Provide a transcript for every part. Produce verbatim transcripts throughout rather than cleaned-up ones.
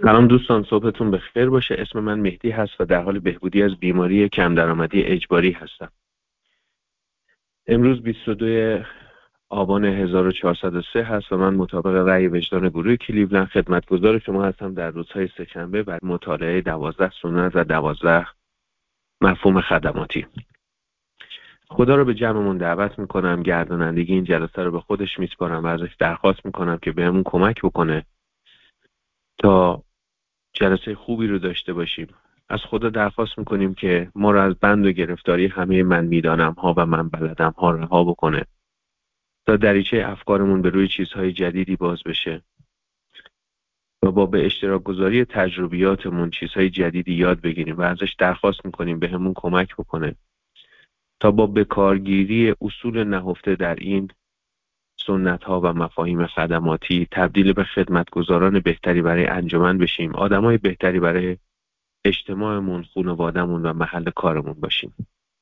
سلام دوستان، صبحتون بخیر باشه. اسم من مهدی هست و در حال بهبودی از بیماری کم درآمدی اجباری هستم. امروز بیست و دوم آبان هزار و چهارصد و سه هست و من مطابق رأی وجدان گروه کلیولند خدمتگزار شما هستم در روزهای سه‌شنبه بر مطالعه دوازده سنت و دوازده مفهوم خدماتی. خدا رو به جمعمون دعوت میکنم، گردانندگی این جلسه رو به خودش میسپارم و ازش درخواست میکنم که بهمون کمک بکنه تا جلسه خوبی رو داشته باشیم. از خدا درخواست میکنیم که ما رو از بند و گرفتاری همه من میدانم ها و من بلدم ها رها بکنه تا دریچه افکارمون به روی چیزهای جدیدی باز بشه و با به اشتراک گذاری تجربیاتمون چیزهای جدیدی یاد بگیریم و ازش درخواست میکنیم به همون کمک بکنه تا با بکارگیری اصول نهفته در این سنت ها و مفاهیم خدماتی تبدیل به خدمتگزاران بهتری برای انجمن بشیم، آدمای بهتری برای اجتماعمون، خانواده‌مون و محل کارمون باشیم.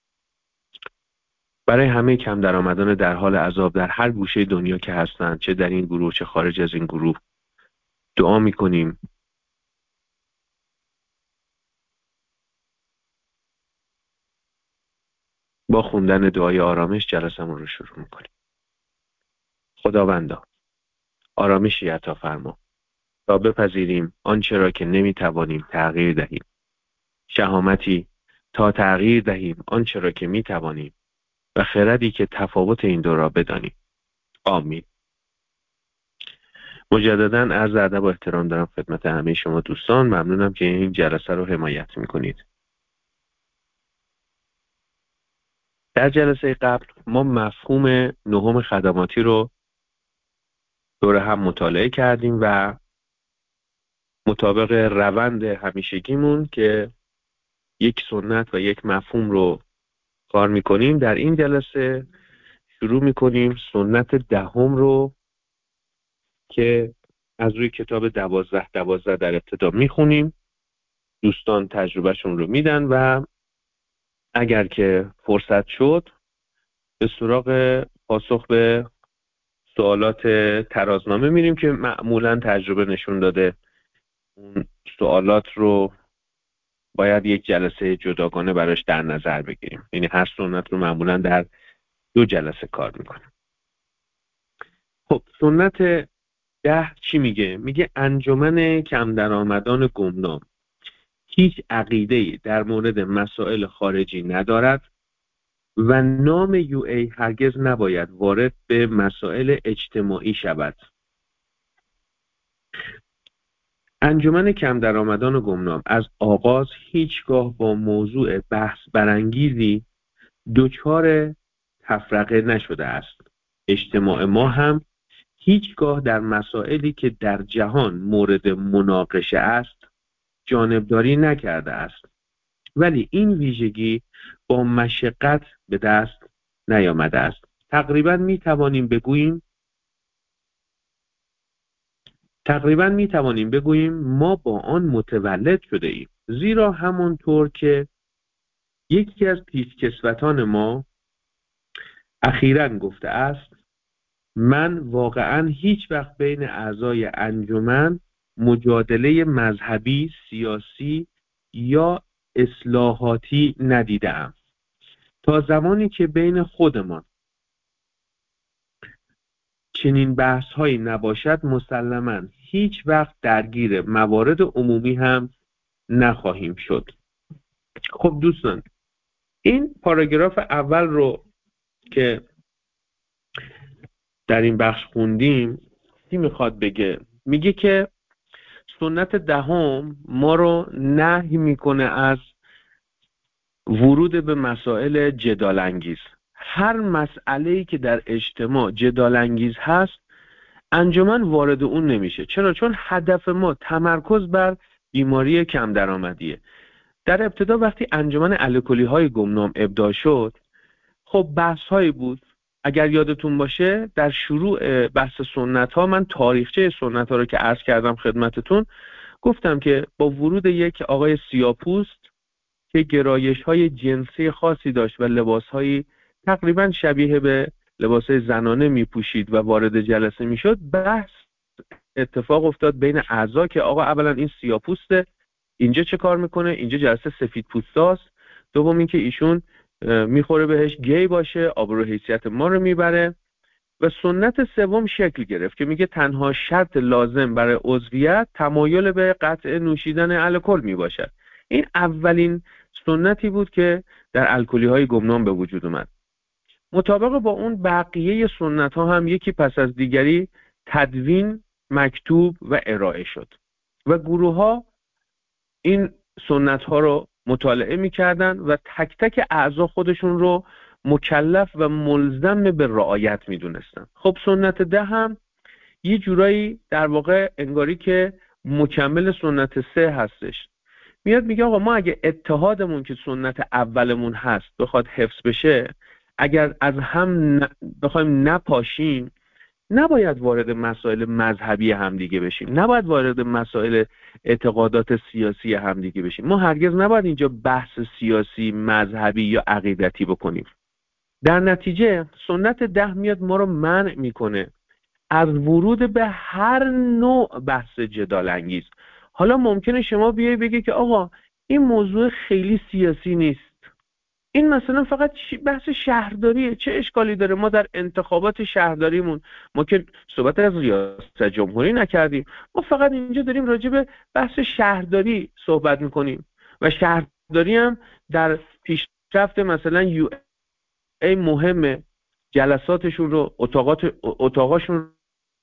برای همه کم درآمدان در حال عذاب در هر گوشه دنیا که هستند، چه در این گروه چه خارج از این گروه، دعا می‌کنیم با خوندن دعای آرامش جلسمون رو شروع می‌کنیم. خداوندا، آرامشی عطا فرما تا بپذیریم آنچه را که نمی‌توانیم تغییر دهیم، شهامتی تا تغییر دهیم آنچه را که می‌توانیم و خردی که تفاوت این دو را بدانیم. آمین. مجدداً عرض ادب و احترام دارم خدمت همه شما دوستان. ممنونم که این جلسه رو حمایت میکنید. در جلسه قبل ما مفهوم نهم خدماتی رو دور هم مطالعه کردیم و مطابق روند همیشگیمون که یک سنت و یک مفهوم رو کار میکنیم، در این جلسه شروع میکنیم سنت دهم رو که از روی کتاب دوازده دوازده در ابتدا میخونیم. دوستان تجربهشون رو میدن و اگر که فرصت شد به سراغ پاسخ به سوالات ترازنامه میریم که معمولا تجربه نشون داده اون سوالات رو باید یک جلسه جداگانه براش در نظر بگیریم. یعنی هر سنت رو معمولا در دو جلسه کار میکنیم. خب سنت ده چی میگه؟ میگه انجمن کم درآمدان گمنام هیچ عقیده‌ای در مورد مسائل خارجی ندارد و نام یو ای هرگز نباید وارد به مسائل اجتماعی شود. انجمن کم درآمدان گمنام از آغاز هیچگاه با موضوع بحث برانگیزی دچار تفرقه نشده است. اجتماع ما هم هیچگاه در مسائلی که در جهان مورد مناقشه است جانبداری نکرده است، ولی این ویژگی با مشقت به دست نیامده است. تقریبا می توانیم بگوییم تقریبا می توانیم بگوییم ما با آن متولد شده ایم، زیرا همانطور که یکی از پیشکسوتان ما اخیراً گفته است، من واقعاً هیچ وقت بین اعضای انجمن مجادله مذهبی، سیاسی یا اصلاحاتی ندیدم. تا زمانی که بین خودمان چنین بحث هایی نباشد مسلماً هیچ وقت درگیر موارد عمومی هم نخواهیم شد. خب دوستان، این پاراگراف اول رو که در این بخش خوندیم چی میخواد بگه؟ میگه که سنت دهم ما رو نهی میکنه از ورود به مسائل جدال انگیز. هر مسئله‌ای که در اجتماع جدال انگیز هست انجمن وارد اون نمیشه. چرا؟ چون هدف ما تمرکز بر بیماری کم درآمدیه. در ابتدا وقتی انجمن الکلی های گمنام ابداع شد، خب بحث هایی بود. اگر یادتون باشه در شروع بحث سنت ها من تاریخچه سنت ها رو که عرض کردم خدمتتون، گفتم که با ورود یک آقای سیاه‌پوست که گرایش های جنسی خاصی داشت و لباس هایی تقریبا شبیه به لباس های زنانه می پوشید و وارد جلسه می شد، بحث اتفاق افتاد بین اعضا که آقا اولا این سیاه‌پوسته، اینجا چه کار میکنه، اینجا جلسه سفید پوستاست. دوم اینکه ایشون میخوره بهش گی باشه، آبرو حیثیت ما رو میبره. و سنت سوم شکل گرفت که میگه تنها شرط لازم برای عضویت تمایل به قطع نوشیدن الکل میباشد. این اولین سنتی بود که در الکلی های گمنام به وجود اومد. مطابق با اون بقیه سنت ها هم یکی پس از دیگری تدوین، مکتوب و ارائه شد و گروه ها این سنت ها رو مطالعه میکردن و تک تک اعضا خودشون رو مکلف و ملزم به رعایت میدونستن. خب سنت ده هم یه جورایی در واقع انگاری که مکمل سنت سه هستش. میاد میگه آقا ما اگه اتحادمون که سنت اولمون هست بخواد حفظ بشه، اگر از هم ن... بخوایم نپاشیم، نباید وارد مسائل مذهبی همدیگه بشیم، نباید وارد مسائل اعتقادات سیاسی همدیگه بشیم. ما هرگز نباید اینجا بحث سیاسی، مذهبی یا عقیدتی بکنیم. در نتیجه سنت ده میاد ما رو منع میکنه از ورود به هر نوع بحث جدال انگیز. حالا ممکنه شما بیای بگی که آقا این موضوع خیلی سیاسی نیست، این مثلا فقط بحث شهرداریه، چه اشکالی داره؟ ما در انتخابات شهرداریمون ما که صحبت از ریاست جمهوری نکردیم، ما فقط اینجا داریم راجع به بحث شهرداری صحبت میکنیم و شهرداری هم در پیشرفت مثلا یو ای مهمه، جلساتشون رو، اتاقات اتاقاشون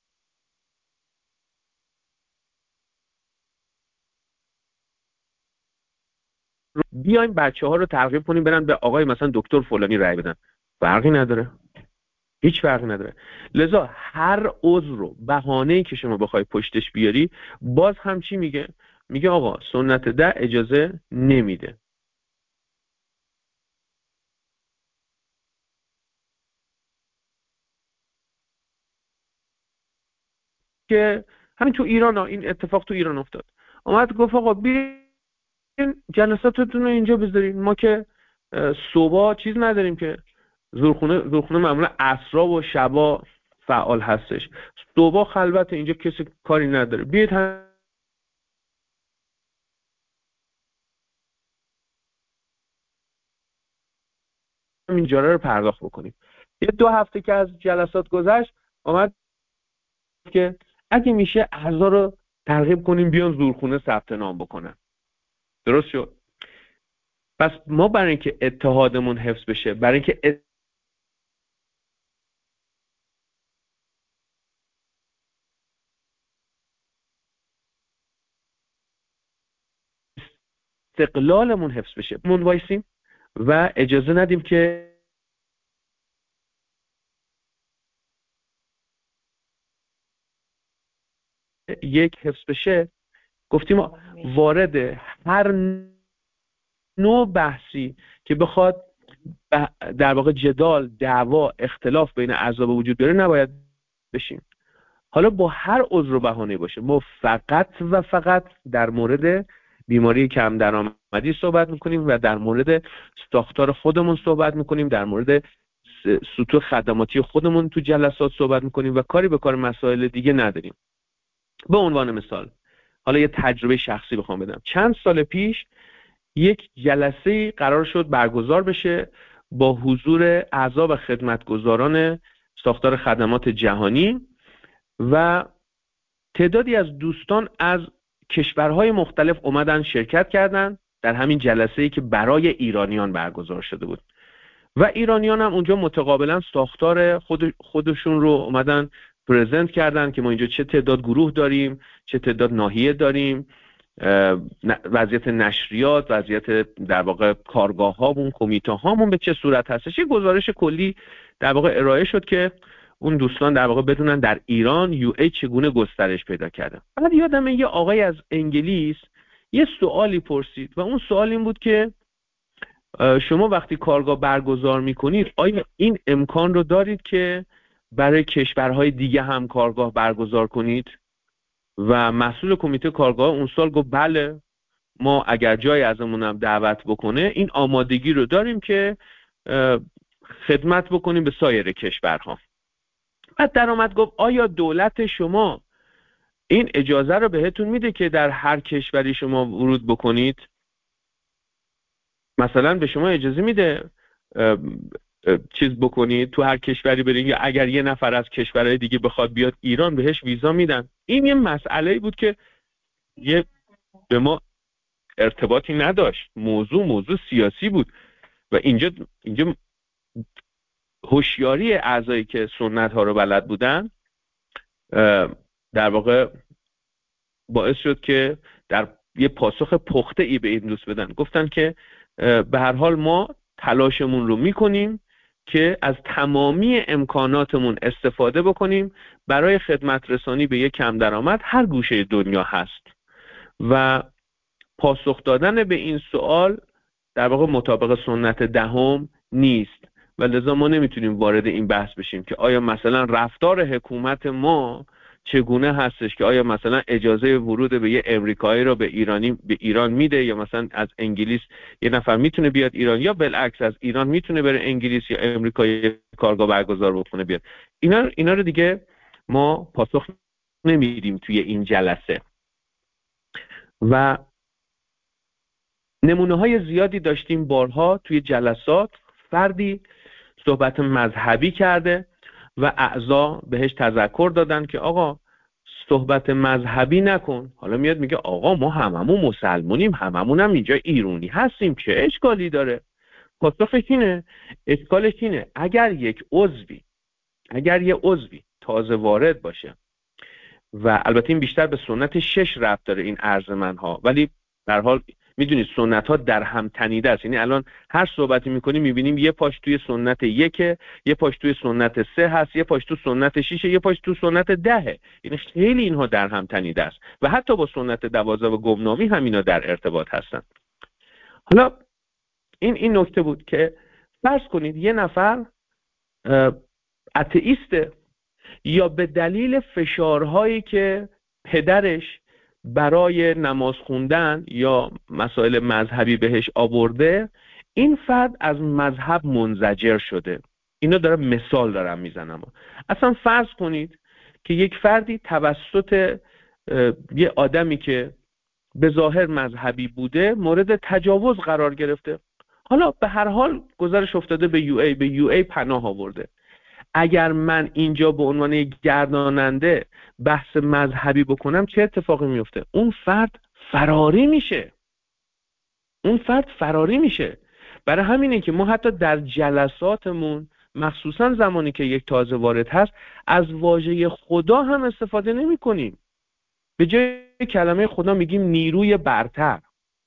رو بیایم بچه ها رو ترغیب کنیم برن به آقای مثلا دکتر فلانی رأی بدن. فرقی نداره، هیچ فرقی نداره. لذا هر عذر رو، بهانه‌ای که شما بخوای پشتش بیاری، باز هم چی میگه؟ میگه آقا سنت ده اجازه نمیده. که همین تو ایران ها این اتفاق تو ایران افتاد. اومد گفت آقا بیاین جلساتتون رو اینجا بذارین، ما که صبح چیز نداریم که، زورخونه زورخونه معمولا عصرا و شبا فعال هستش، صبح خلوت، اینجا کسی کاری نداره، بیاید همین جاره رو پرداخت بکنیم. یه دو هفته که از جلسات گذشت، اومد که اگه میشه اعضا رو ترغیب کنیم بیان زورخونه ثبت نام بکنن. درست شد. پس ما برای اینکه اتحادمون حفظ بشه، برای اینکه استقلالمون حفظ بشه، مون وایسیم و اجازه ندیم که یک حفظ بشه. گفتیم وارد هر نوع بحثی که بخواد در واقع جدال، دعوا، اختلاف بین اعضا به وجود بیاره نباید بشیم. حالا با هر عذر و بهانه‌ای باشه، ما فقط و فقط در مورد بیماری کم درآمدی صحبت میکنیم و در مورد ساختار خودمون صحبت میکنیم، در مورد سطوح خدماتی خودمون تو جلسات صحبت میکنیم و کاری به کار مسائل دیگه نداریم. به عنوان مثال، حالا یه تجربه شخصی بخوام بدم. چند سال پیش یک جلسه قرار شد برگزار بشه با حضور اعضا و خدمتگزاران ساختار خدمات جهانی و تعدادی از دوستان از کشورهای مختلف اومدن شرکت کردن در همین جلسه‌ای که برای ایرانیان برگزار شده بود و ایرانیان هم اونجا متقابلا ساختار خود خودشون رو اومدن پرزنت کردن که ما اینجا چه تعداد گروه داریم، چه تعداد ناحیه داریم، وضعیت نشریات، وضعیت در واقع کارگاه هامون، کمیته هامون به چه صورت هستش. یه گزارش کلی در واقع ارائه شد که اون دوستان در واقع بدونن در ایران یو ای چگونه گسترش پیدا کرده. بعد یادمه یه آقای از انگلیس یه سوالی پرسید و اون سوال این بود که شما وقتی کارگاه برگزار میکنید آیا این امکان رو دارید که برای کشورهای دیگه هم کارگاه برگزار کنید؟ و مسئول کمیته کارگاه اون سال گفت بله، ما اگر جای ازمون هم دعوت بکنه این آمادگی رو داریم که خدمت بکنیم به سایر کشورها. بعد در آمد گفت آیا دولت شما این اجازه رو بهتون میده که در هر کشوری شما ورود بکنید. مثلا به شما اجازه میده چیز بکنید تو هر کشوری برید، یا اگر یه نفر از کشورهای دیگه بخواد بیاد ایران بهش ویزا میدن. این یه مسئله بود که یه به ما ارتباطی نداشت، موضوع موضوع سیاسی بود و اینجا اینجا هوشیاری اعضایی که سنت ها رو بلد بودن در واقع باعث شد که در یه پاسخ پخته ای به این دوست بدن. گفتن که به هر حال ما تلاشمون رو میکنیم که از تمامی امکاناتمون استفاده بکنیم برای خدمت رسانی به یک کم درآمد هر گوشه دنیا هست و پاسخ دادن به این سوال در واقع مطابق سنت دهم نیست و لذا ما نمیتونیم وارد این بحث بشیم که آیا مثلا رفتار حکومت ما چگونه هستش، که آیا مثلا اجازه ورود به یه امریکایی رو به ایرانی به ایران میده، یا مثلا از انگلیس یه نفر میتونه بیاد ایران، یا بالعکس از ایران میتونه بره انگلیس یا امریکایی کارگاه برگزار بکنه بیاد. اینا اینا رو دیگه ما پاسخ نمیدیم توی این جلسه. و نمونه های زیادی داشتیم بارها توی جلسات. فردی صحبت مذهبی کرده و اعضا بهش تذکر دادن که آقا صحبت مذهبی نکن. حالا میاد میگه آقا ما هممون مسلمونیم، هممون هم اینجا ایرانی هستیم، چه اشکالی داره؟ پاسخش اینه، اشکالش اینه اگر یک عضوی اگر یه عضوی تازه وارد باشه، و البته این بیشتر به سنت شش ربط داره این عرض منها، ولی در حال میدونید سنت ها در هم تنیده است. یعنی الان هر صحبتی میکنیم میبینیم یه پاش توی سنت یکه، یه پاش توی سنت سه هست، یه پاش تو سنت شیشه، یه پاش تو سنت دهه. یعنی خیلی اینها در هم تنیده است و حتی با سنت دوازده و گمنامی هم اینا در ارتباط هستن. حالا این این نکته بود که فرض کنید یه نفر اتئیسته، یا به دلیل فشارهایی که پدرش برای نماز خوندن یا مسائل مذهبی بهش آورده، این فرد از مذهب منزجر شده. اینا دارم مثال دارم میزنم. اصلا فرض کنید که یک فردی توسط یه آدمی که به ظاهر مذهبی بوده مورد تجاوز قرار گرفته. حالا به هر حال گزارش افتاده به یو ای، به یو ای پناه آورده. اگر من اینجا به عنوان گرداننده بحث مذهبی بکنم چه اتفاقی میفته؟ اون فرد فراری میشه. اون فرد فراری میشه. برای همینه که ما حتی در جلساتمون مخصوصا زمانی که یک تازه وارد هست از واژه خدا هم استفاده نمی کنیم. به جای کلمه خدا میگیم نیروی برتر.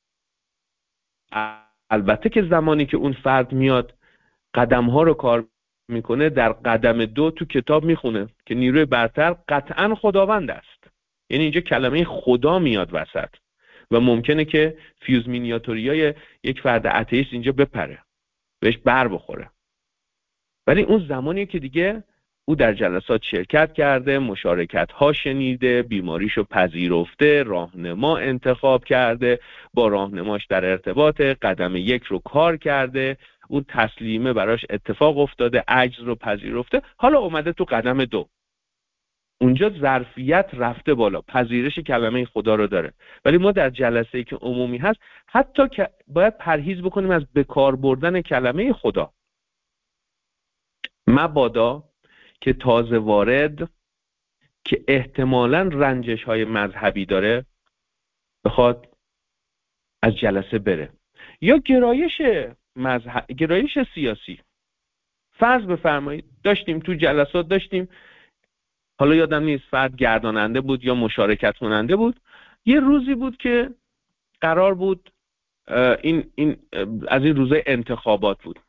البته که زمانی که اون فرد میاد قدم ها رو کار میکنه، در قدم دو تو کتاب میخونه که نیروی برتر قطعا خداوند است. یعنی اینجا کلمه خدا میاد وسط و ممکنه که فیوز مینیاتوریای یک فرد اتئیست اینجا بپره، بهش بر بخوره. ولی اون زمانی که دیگه او در جلسات شرکت کرده، مشارکت ها شنیده، بیماریشو پذیرفته، راهنما انتخاب کرده، با راهنماش در ارتباط، قدم یک رو کار کرده، اون تسلیمه براش اتفاق افتاده، عجز رو پذیرفته، حالا اومده تو قدم دو. اونجا ظرفیت رفته بالا، پذیرش کلمه خدا رو داره. ولی ما در جلسه‌ای که عمومی هست حتی که باید پرهیز بکنیم از بکار بردن کلمه خدا. مبادا که تازه وارد که احتمالاً رنجش های مذهبی داره بخواد از جلسه بره، یا گرایش مذهب، گرایش سیاسی. فرض بفرمایید داشتیم تو جلسات داشتیم، حالا یادم نیست فرد گرداننده بود یا مشارکت کننده بود، یه روزی بود که قرار بود این این از این روزای انتخابات بود.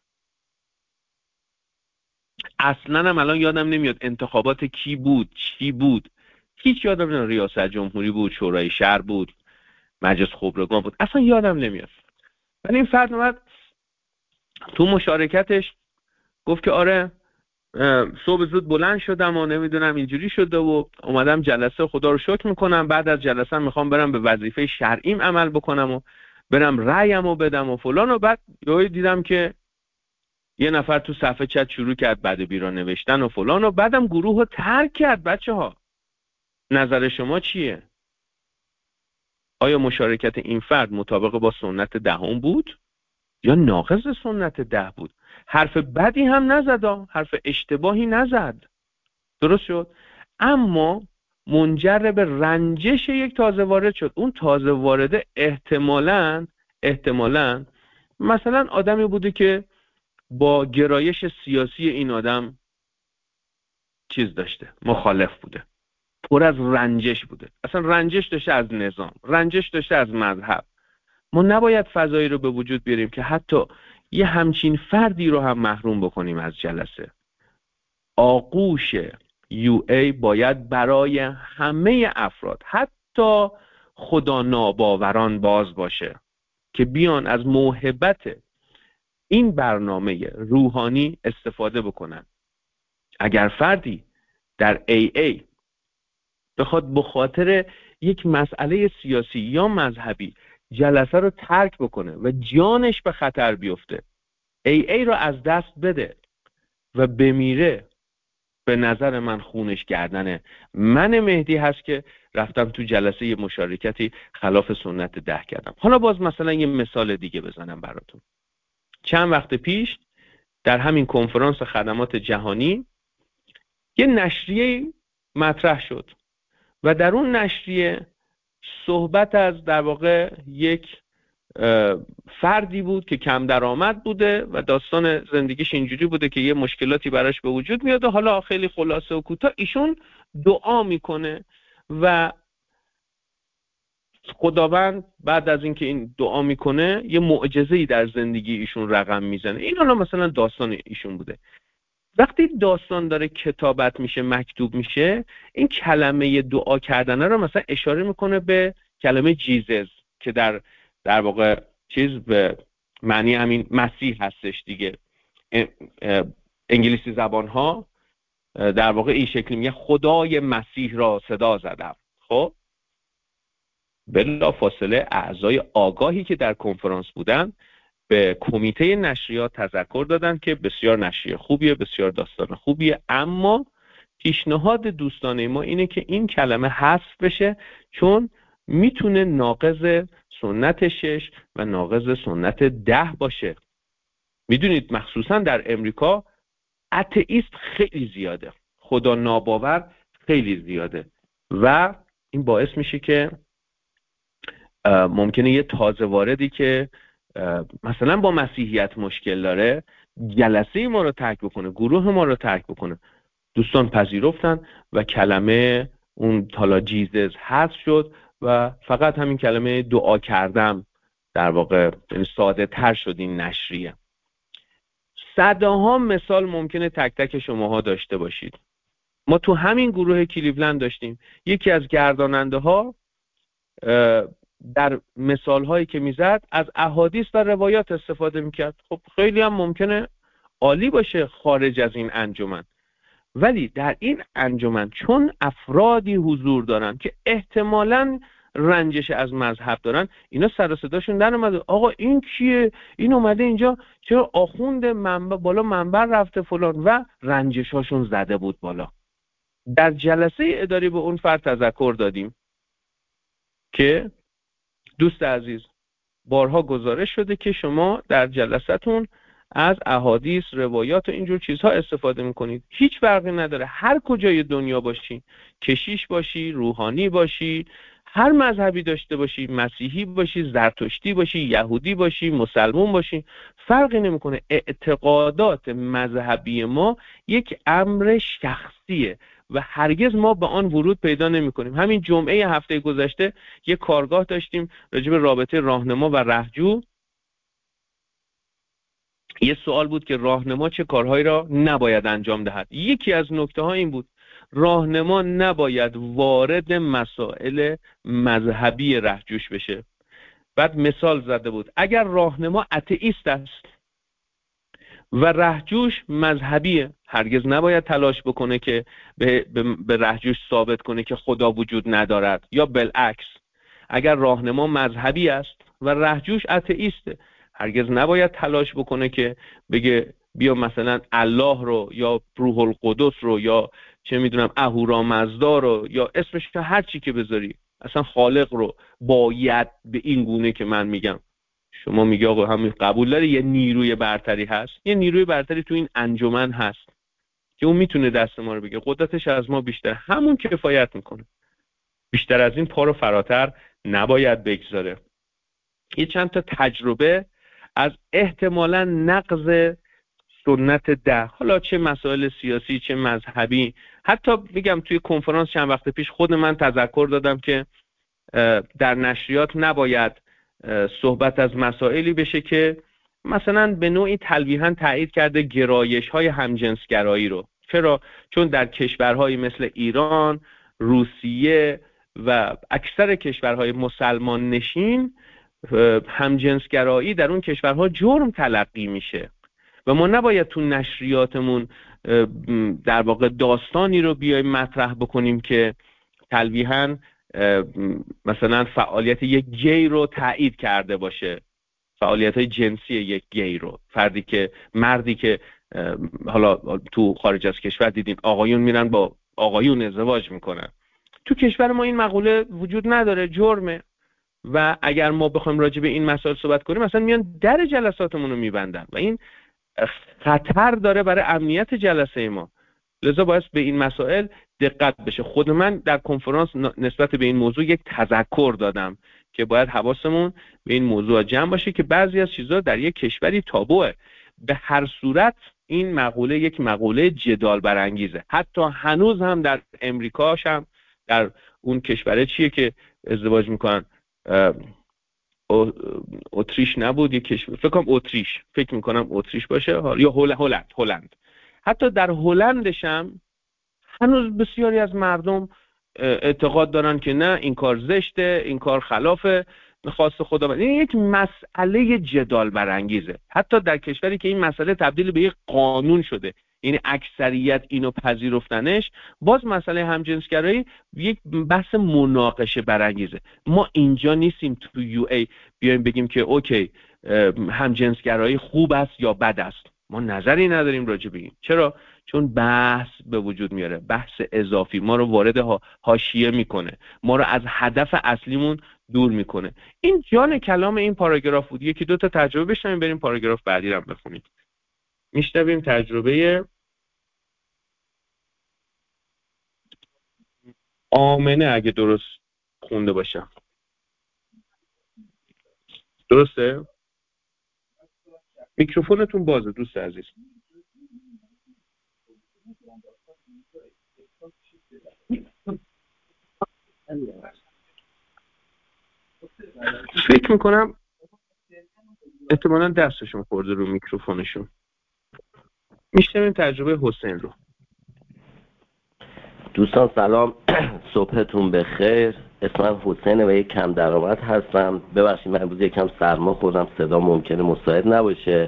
اصلا هم الان یادم نمیاد انتخابات کی بود، چی بود، هیچ یادم نمیاد. ریاست جمهوری بود، شورای شهر بود، مجلس خبرگان بود، اصلا یادم نمیاد. ولی این فرد اومد تو مشارکتش گفت که آره صبح زود بلند شدم و نمیدونم اینجوری شده و اومدم جلسه خدا رو شکر میکنم، بعد از جلسه میخوام برم به وظیفه شرعیم عمل بکنم و برم رأیم رو بدم و فلان. و بعد یهو دیدم که یه نفر تو صفحه چت شروع کرد بعد بیرا نوشتن و فلان و بعدم گروه رو ترک کرد. بچه ها نظر شما چیه؟ آیا مشارکت این فرد مطابق با سنت دهم بود یا ناقض سنت ده بود؟ حرف بدی هم نزد، حرف اشتباهی نزد، درست شد، اما منجر به رنجش یک تازه وارد شد. اون تازه وارده احتمالاً احتمالاً مثلا آدمی بوده که با گرایش سیاسی این آدم چیز داشته، مخالف بوده، پر از رنجش بوده، اصلا رنجش داشته از نظام، رنجش داشته از مذهب. ما نباید فضایی رو به وجود بیاریم که حتی یه همچین فردی رو هم محروم بکنیم از جلسه. آغوش یو ای باید برای همه افراد، حتی خدا ناباوران باز باشه که بیان از موهبت این برنامه روحانی استفاده بکنن. اگر فردی در ای ای بخواد به خاطر یک مسئله سیاسی یا مذهبی جلسه رو ترک بکنه و جانش به خطر بیفته، ای ای رو از دست بده و بمیره، به نظر من خونش گردن من مهدی هست که رفتم تو جلسه یه مشارکتی خلاف سنت ده کردم. حالا باز مثلا یه مثال دیگه بزنم براتون. چند وقت پیش در همین کنفرانس خدمات جهانی یه نشریه مطرح شد و در اون نشریه صحبت از در واقع یک فردی بود که کم درآمد بوده و داستان زندگیش اینجوری بوده که یه مشکلاتی براش به وجود میاد و حالا خیلی خلاصه و کوتاه ایشون دعا میکنه و خداوند بعد از اینکه این دعا میکنه یه معجزه‌ای در زندگی ایشون رقم میزنه. این حالا مثلا داستان ایشون بوده. وقتی داستان داره کتابت میشه، مکتوب میشه، این کلمه دعا کردنه رو مثلا اشاره میکنه به کلمه جیزس که در در واقع چیز به معنی همین مسیح هستش دیگه. انگلیسی زبان ها در واقع این شکلی میگه خدای مسیح را صدا زدم. خب بلا فاصله اعضای آگاهی که در کنفرانس بودن به کمیته نشریات تذکر دادن که بسیار نشریه خوبیه، بسیار داستان خوبیه، اما پیشنهاد دوستانه ما اینه که این کلمه حذف بشه چون میتونه ناقض سنت شش و ناقض سنت ده باشه. میدونید مخصوصا در امریکا اتئیست خیلی زیاده، خدا ناباور خیلی زیاده و این باعث میشه که ممکنه یه تازه واردی که مثلا با مسیحیت مشکل داره جلسه ما رو ترک بکنه، گروه ما رو ترک بکنه. دوستان پذیرفتن و کلمه اون تالا جیزس حذف شد و فقط همین کلمه دعا کردم در واقع ساده تر شد این نشریه. صدها مثال ممکنه تک تک شماها داشته باشید. ما تو همین گروه کلیولند داشتیم یکی از گرداننده ها در مثال هایی که میزد از احادیث و روایات استفاده میکرد. خب خیلی هم ممکنه عالی باشه خارج از این انجمن، ولی در این انجمن چون افرادی حضور دارن که احتمالاً رنجش از مذهب دارن، اینا سر و صداشون در اومده آقا این کیه، این اومده اینجا، چرا آخوند منبر بالا منبر رفته فلان، و رنجشاشون زده بود بالا. در جلسه اداری به اون فرد تذکر دادیم که دوست عزیز بارها گزارش شده که شما در جلسه‌تون از احادیث، روایات و اینجور چیزها استفاده میکنید. هیچ فرقی نداره هر کجای دنیا باشی، کشیش باشی، روحانی باشی، هر مذهبی داشته باشی، مسیحی باشی، زرتشتی باشی، یهودی باشی، مسلمون باشی، فرقی نمیکنه. اعتقادات مذهبی ما یک امر شخصیه و هرگز ما به آن ورود پیدا نمی کنیم. همین جمعه هفته گذشته یک کارگاه داشتیم راجع به رابطه راهنما و رهجو. یه سوال بود که راهنما چه کارهایی را نباید انجام دهد. یکی از نکته ها این بود راهنما نباید وارد مسائل مذهبی رهجوش بشه. بعد مثال زده بود اگر راهنما اتئیست است و رهجوش مذهبیه، هرگز نباید تلاش بکنه که به, به, به رهجوش ثابت کنه که خدا وجود ندارد، یا بالعکس اگر راهنما مذهبی است و رهجوش اتئیسته، هرگز نباید تلاش بکنه که بگه بیا مثلا الله رو یا روح القدس رو یا چه میدونم اهورامزدا رو یا اسمش که هر چی که بذاری، اصلا خالق رو باید به این گونه که من میگم شما میگی آقا همین قبول داره یه نیروی برتری هست، یه نیروی برتری تو این انجمن هست که اون میتونه دست ما رو بگیره، قدرتش از ما بیشتر، همون کفایت میکنه، بیشتر از این پا رو فراتر نباید بگذاره. یه چند تا تجربه از احتمالاً نقض سنت ده، حالا چه مسائل سیاسی چه مذهبی، حتی میگم توی کنفرانس چند وقت پیش خود من تذکر دادم که در نشریات نباید صحبت از مسائلی بشه که مثلا به نوعی تلویحاً تایید کرده گرایش‌های همجنسگرایی رو. چرا؟ چون در کشورهای مثل ایران، روسیه و اکثر کشورهای مسلمان نشین همجنسگرایی در اون کشورها جرم تلقی میشه و ما نباید تو نشریاتمون در واقع داستانی رو بیایم مطرح بکنیم که تلویحاً مثلا فعالیت یک گی رو تایید کرده باشه، فعالیت‌های جنسی یک گی رو، فردی که مردی که حالا تو خارج از کشور دیدین آقایون میرن با آقایون ازدواج میکنن، تو کشور ما این مقوله وجود نداره، جرمه. و اگر ما بخوایم راجع به این مسائل صحبت کنیم مثلا میان در جلساتمون رو میبندن و این خطر داره برای امنیت جلسه ما، لذا باید به این مسائل دقت بشه. خود من در کنفرانس نسبت به این موضوع یک تذکر دادم که باید حواسمون به این موضوع جمع باشه که بعضی از چیزها در یک کشوری تابوه. به هر صورت این مقوله یک مقوله جدال برانگیزه، حتی هنوز هم در امریکاش هم در اون کشوره چیه که ازدواج میکنن، اتریش نبود یک کشور، فکر کنم اتریش، فکر میکنم اتریش باشه یا هلند هلند حتی در هلندش هم هنوز بسیاری از مردم اعتقاد دارن که نه این کار زشته، این کار خلاف خواست خدا. این یک مسئله جدال برانگیزه، حتی در کشوری که این مسئله تبدیل به یک قانون شده، یعنی اکثریت اینو پذیرفتنش، باز مسئله همجنسگرایی یک بحث مناقشه برانگیزه. ما اینجا نیستیم تو یو ای بیایم بگیم که اوکی همجنسگرایی خوب است یا بد است، ما نظری نداریم راجع به این. چرا؟ چون بحث به وجود میاره، بحث اضافی ما رو وارد حاشیه میکنه، ما رو از هدف اصلیمون دور میکنه. این جان کلام این پاراگراف بود. یکی دو تا تجربه بشنویم بریم پاراگراف بعدی رو بخونیم. میشنویم تجربه آمنه اگه درست خونده باشم. درسته؟ میکروفونتون بازه دوست عزیز. فکر میکنم احتمالاً دستشون خورده رو میکروفونشون. میشنویم تجربه حسین رو. دوستان سلام، صبحتون بخیر. اسمم حسینه و یک کم درآمد هستم. ببخشید من امروز یکم سرما خوردم، صدا ممکنه مساعد نباشه.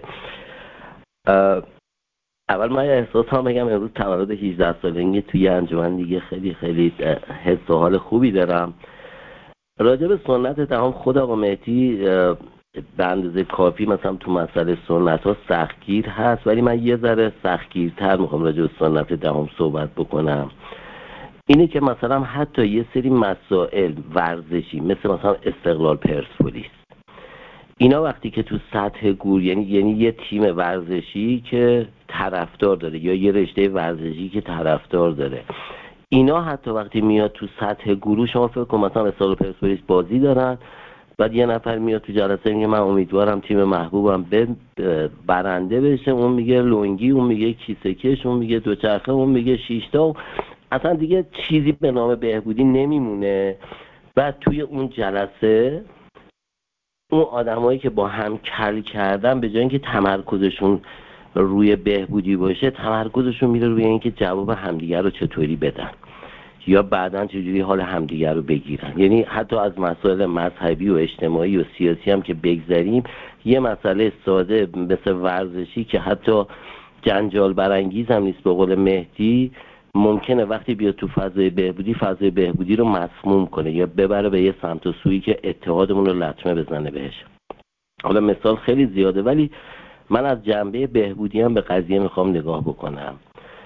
اول من احساس هم بگم امروز تولد هجده سالگی توی انجمن دیگه خیلی خیلی حس و حال خوبی دارم. راجع به سنت دهم خود آقا مهدی به اندازه کافی مثلا تو مسئله سنت ها سختگیر هست، ولی من یه ذره سختگیرتر میخوام راجع به سنت دهم صحبت بکنم. اینه که مثلا حتی یه سری مسائل ورزشی مثل مثلا استقلال پرسپولیس، اینا وقتی که تو سطح گور، یعنی یعنی یه تیم ورزشی که طرفدار داره یا یه رشته ورزشی که طرفدار داره، اینا حتی وقتی میاد تو سطح گروه، شما فکر کن مثلا استقلال پرسپولیس بازی دارن، بعد یه نفر میاد تو جلسه میگه من امیدوارم تیم محبوبم به برنده بشه، اون میگه لونگی، اون میگه کیسه کش، اون میگه دوچرخه، اون میگه شیشتا، اصلا دیگه چیزی به نام بهبودی نمیمونه. بعد توی اون جلسه اون آدمایی که با هم کل کردن به جای اینکه تمرکزشون روی بهبودی باشه، تمرکزشون میره روی اینکه جواب همدیگر رو چطوری بدن یا بعداً چجوری حال همدیگر رو بگیرن. یعنی حتی از مسائل مذهبی و اجتماعی و سیاسی هم که بگذریم، یه مسئله ساده مثل ورزشی که حتی جنجال برانگیز هم نیست به قول مهدی، ممکنه وقتی بیاد تو فضای بهبودی، فضای بهبودی رو مسموم کنه یا ببره به یه سمت و سویی که اتحادمون رو لطمه بزنه بهش. حالا مثال خیلی زیاده، ولی من از جنبه بهبودی هم به قضیه میخوام نگاه بکنم.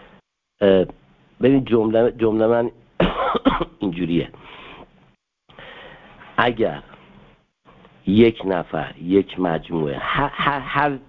ببین جمله جمله من اینجوریه: اگر یک نفر، یک مجموعه، هر, هر, هر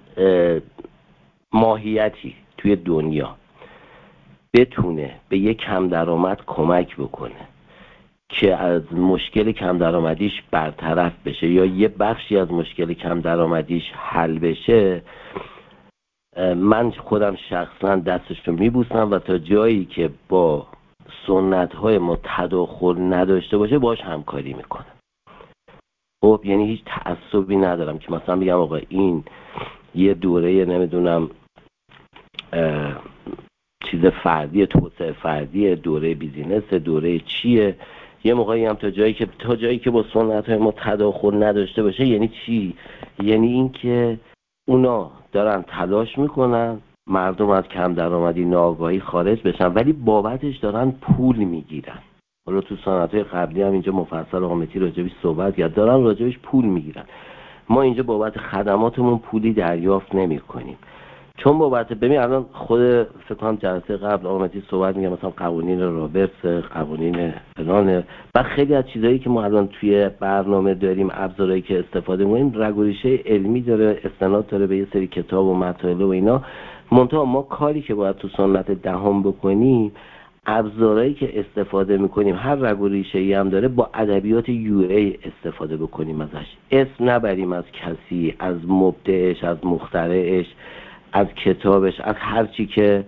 ماهیتی توی دنیا بتونه به یک کم درآمد کمک بکنه که از مشکل کم درآمدیش برطرف بشه یا یه بخشی از مشکل کم درآمدیش حل بشه، من خودم شخصا دستش رو میبوسم و تا جایی که با سنت های ما تداخل نداشته باشه باش همکاری میکنم. خب یعنی هیچ تعصبی ندارم که مثلا بگم آقا این یه دوره نمیدونم چیز فردی، توسعه فردی، دوره بیزینس، دوره چیه. یه موقعی هم تا جایی که تا جایی که با سنت های ما تداخل نداشته باشه یعنی چی؟ یعنی این که اونا دارن تلاش میکنن مردم از کم درآمدی ناآگاهی خارج بشن، ولی بابتش دارن پول میگیرن. حالا تو سنت‌های قبلی هم اینجا مفصل آقا مهدی راجبش صحبت کرد، دارن راجبش پول میگیرن. ما اینجا بابت خدماتمون پولی دریافت نمی‌کنیم. چون بابت ببین الان خود فکر کنم جلسه قبل آقا مهدی صحبت میگه مثلا قوانین رابرتس، قوانین فلان و خیلی از چیزایی که ما الان توی برنامه داریم، ابزارهایی که استفاده می‌کنیم رگ و ریشه علمی داره، استناد داره به یه سری کتاب و مطالب و اینا. منتها ما کاری که باید تو سنت دهم بکنیم، ابزارهایی که استفاده میکنیم هر رگ و ریشه‌ای هم داره، با ادبیات یو ای استفاده بکنیم ازش. اسم نبریم از کسی، از مبدعش، از مخترعش، از کتابش، از هر چی که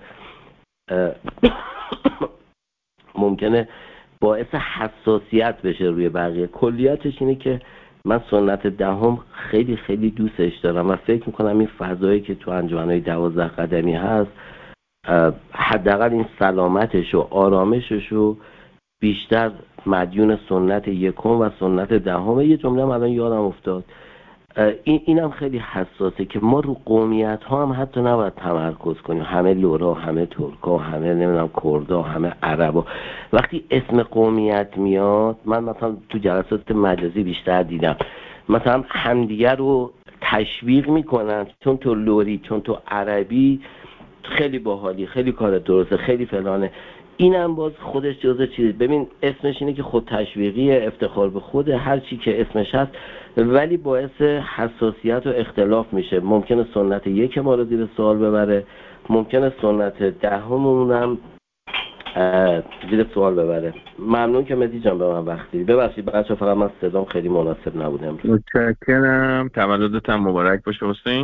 ممکنه باعث حساسیت بشه روی بقیه. کلیتش اینه که من سنت دهم خیلی خیلی دوستش دارم و فکر میکنم این فضایی که تو انجمن‌های دوازده قدمی هست حداقل این سلامتش و آرامشش رو بیشتر مدیون سنت یکم و سنت دهم. یه جمله هم الان یادم افتاد، این اینم خیلی حساسه که ما رو قومیت ها هم حتی نباید تمرکز کنیم، همه لورا، همه ترکا، همه نمیدونم کردا، همه عربا. وقتی اسم قومیت میاد، من مثلا تو جلسات مجازی بیشتر دیدم مثلا همدیگر رو تشویق میکنن چون تو لوری، چون تو عربی خیلی باحالی، خیلی کار درسته، خیلی فلانه. اینم باز خودش جزء چیز، ببین اسمش اینه که خود تشویقیه، افتخار به خوده، هر چی که اسمش هست، ولی باعث حساسیت و اختلاف میشه. ممکنه سنت یک ما رو زیر سوال ببره، ممکنه سنت دهممون هم زیر سوال ببره. ممنون که مهدی جان به من وقت دیدی. ببخشید بچه‌ها فقط من صدام خیلی مناسب نبود امروز. متشکرم، تولدت هم مبارک باشه حسین.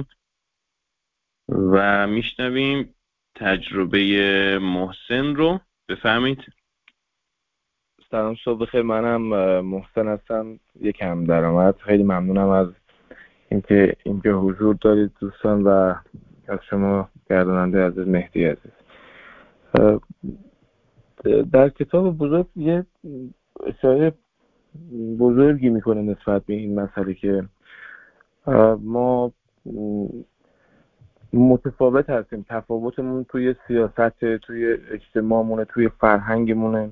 و میشنویم تجربه محسن رو. بفهمید. سلام، صبح بخیر. منم محسن هستم، یک کم درآمد. خیلی ممنونم از اینکه اینجا حضور دارید دوستان و از شما گرداننده عزیز مهدی عزیز. در کتاب بزرگ یه اشاره بزرگی میکنه نسبت به این مسئله که ما متفاوت هستیم، تفاوتمون توی سیاست، توی اجتماعمونه، توی فرهنگمونه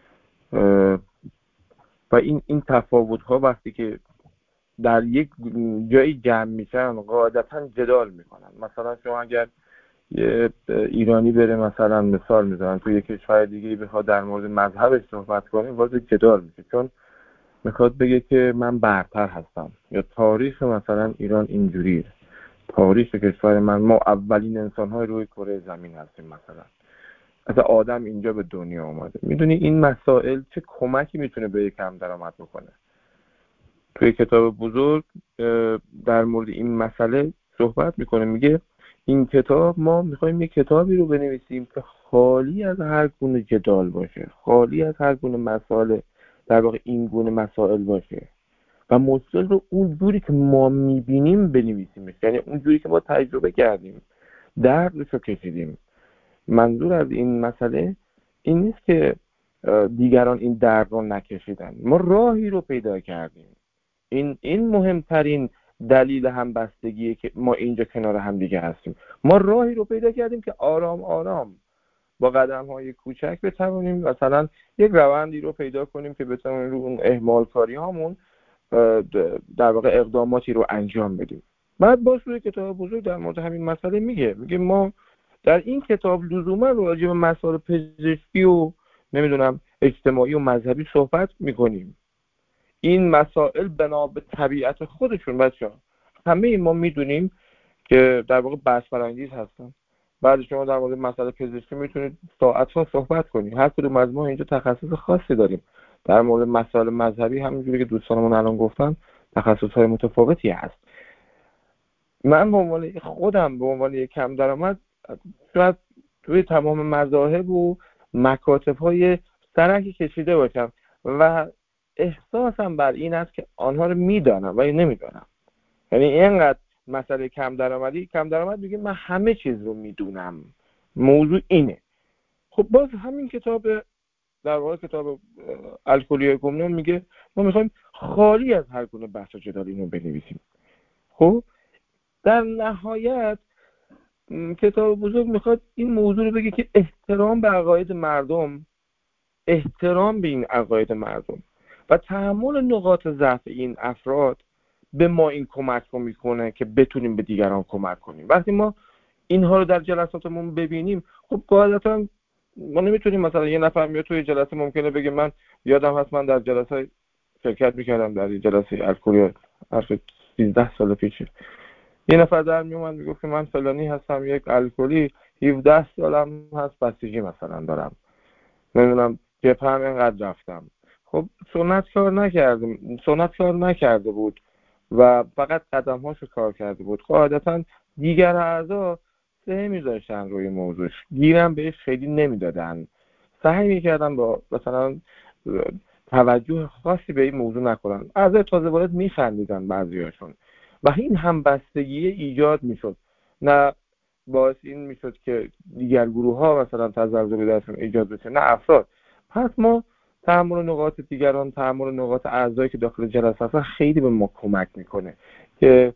و این این تفاوت‌ها وقتی که در یک جایی جمع میشن قاعدتاً جدال میکنن. مثلا شما اگر یه ایرانی بره مثلا مثال میزنن توی یک کشور دیگه بخواد در مورد مذهبش صحبت کنه، واسه جدال میشه، چون میخواد بگه که من برتر هستم یا تاریخ مثلا ایران اینجوریه، تاریخ کشور من، ما اولین انسان‌های روی کره زمین هستیم، مثلا اصلا آدم اینجا به دنیا آمده. میدونی این مسائل چه کمکی میتونه به یک کم درآمد بکنه؟ توی کتاب بزرگ در مورد این مسئله صحبت میکنه، میگه این کتاب ما میخوایم یک کتابی رو بنویسیم که خالی از هر گونه جدال باشه، خالی از هر گونه مسائل، در واقع این گونه مسائل باشه و مشکل رو اون جوری که ما میبینیم بنویسیم، یعنی اون جوری که ما تجربه کردیم، دردش رو کشیدیم. منظور از این مسئله این نیست که دیگران این درد رو نکشیدن، ما راهی رو پیدا کردیم. این این مهمترین دلیل همبستگیه که ما اینجا کنار هم دیگه هستیم. ما راهی رو پیدا کردیم که آرام آرام با قدم‌های کوچک بتوانیم مثلا یک روندی رو پیدا کنیم که بتوانیم رو اون اهمال کاری هامون در واقع اقداماتی رو انجام بدیم. بعد باز روی کتاب بزرگ در مورد همین مسئله میگه میگه ما در این کتاب لزوما راجع به مسائل پزشکی و نمیدونم اجتماعی و مذهبی صحبت میکنیم. این مسائل بنا به طبیعت خودشون بچه‌ها همه ما میدونیم که در واقع بحث برانگیز هستن. بعد شما در مورد مسئله پزشکی میتونید ساعت‌ها صحبت کنید. هر کدوم از ما اینجا تخصص خاصی داریم. در مورد مسائل مذهبی همونجوری که دوستانمون الان گفتن تخصص‌های متفاوتی هست. من به عنوان خودم به عنوان یک کم درآمد شاید توی تمام مذاهب و مکاتب‌های سرکی کشیده باشم و احساسم بر این است که آنها رو میدانم ولی نمیدانم. یعنی اینقدر مسئله کم درآمدی کم درآمد میگه من همه چیز رو میدونم، موضوع اینه. خب باز همین کتاب در واقع کتاب الکلی گمنام میگه ما میخوایم خالی از هر گونه بحث و جدال اینو بنویسیم. خب در نهایت کتاب بزرگ میخواد این موضوع رو بگه که احترام به عقاید مردم، احترام به این عقاید مردم و تحمل نقاط ضعف این افراد به ما این کمک رو میکنه که بتونیم به دیگران کمک کنیم. وقتی ما اینها رو در جلساتمون ببینیم خب قاعدتا ما نمیتونیم مثلا یه نفر میاد توی جلسه ممکنه بگه من یادم هست من در جلسه شرکت میکردم در جلسه الکلی حرف سیزده سال پیشه یه نفر در میومد میگفت که من فلانی هستم یک الکلی هفده سالم هست بسیجی مثلا دارم نمیدونم جبهه هم اینقدر رفتم. خب سنت کار نکرده سنت کار نکرده بود و فقط قدم‌هاشو کار کرده بود. قاعدتا دیگر اعضا سه میذاشتن روی موضوعش، گیرم بهش خیلی نمیدادن، سعی میکردن با مثلا توجه خاصی به این موضوع نکنن. اعضای تازه وارد میخندیدن بعضیاشون و این همبستگی ایجاد میشد، نه باعث این میشد که دیگر گروه ها مثلا تزلزل درشون ایجاد بشه نه افراد. پس ما تحمل نقاط دیگران، تحمل نقاط اعضایی که داخل جلسه هستن خیلی به ما کمک میکنه که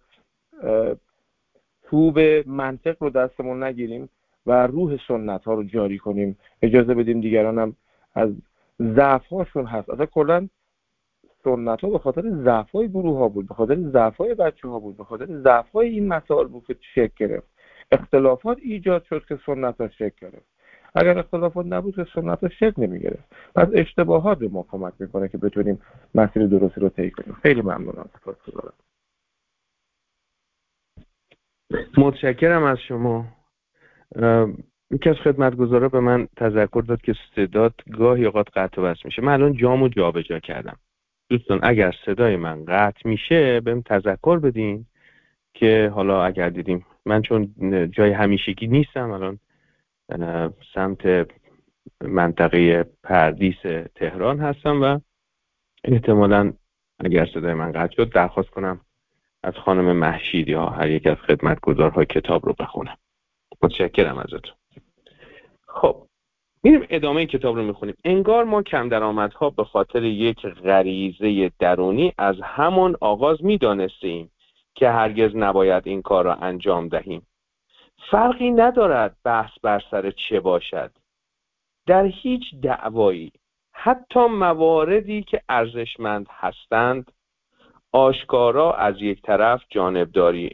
توب منطق رو دستمون نگیریم و روح سنت ها رو جاری کنیم، اجازه بدیم دیگران هم از ضعف هاشون هست. اصلا کلا سنت ها به خاطر ضعف های گروه ها بود، به خاطر ضعف های بچه ها بود، به خاطر ضعف های این مسائل بود که شکل گرفت. اختلافات ایجاد شد که سنت ها شکل گرفت. اگر اختلافات نبود که سنت ها شکل نمی گرفت. پس اشتباهات به ما کمک میکنه که بتونیم مسیر درستی رو طی کنیم. خیلی ممنونم. سپاسگزارم. متشکرم از شما. یکی از خدمتگزارا به من تذکر داد که صدات گاهی اوقات قطع و وصل میشه. من الان جامو جابجا کردم. دوستان اگر صدای من قطع میشه بهم تذکر بدین که حالا اگر دیدیم من چون جای همیشگی نیستم الان سمت منطقه پردیس تهران هستم و احتمالاً اگر صدای من قطع شد درخواست کنم از خانم مهشید یا هر یک از خدمتگزارها کتاب رو بخونم. متشکرم ازتون. خب میریم ادامه کتاب رو میخونیم. انگار ما کم درآمدها به خاطر یک غریزه درونی از همان آغاز میدانستیم که هرگز نباید این کار را انجام دهیم. فرقی ندارد بحث بر سر چه باشد. در هیچ دعوایی، حتی مواردی که ارزشمند هستند، آشکارا از یک طرف جانبداری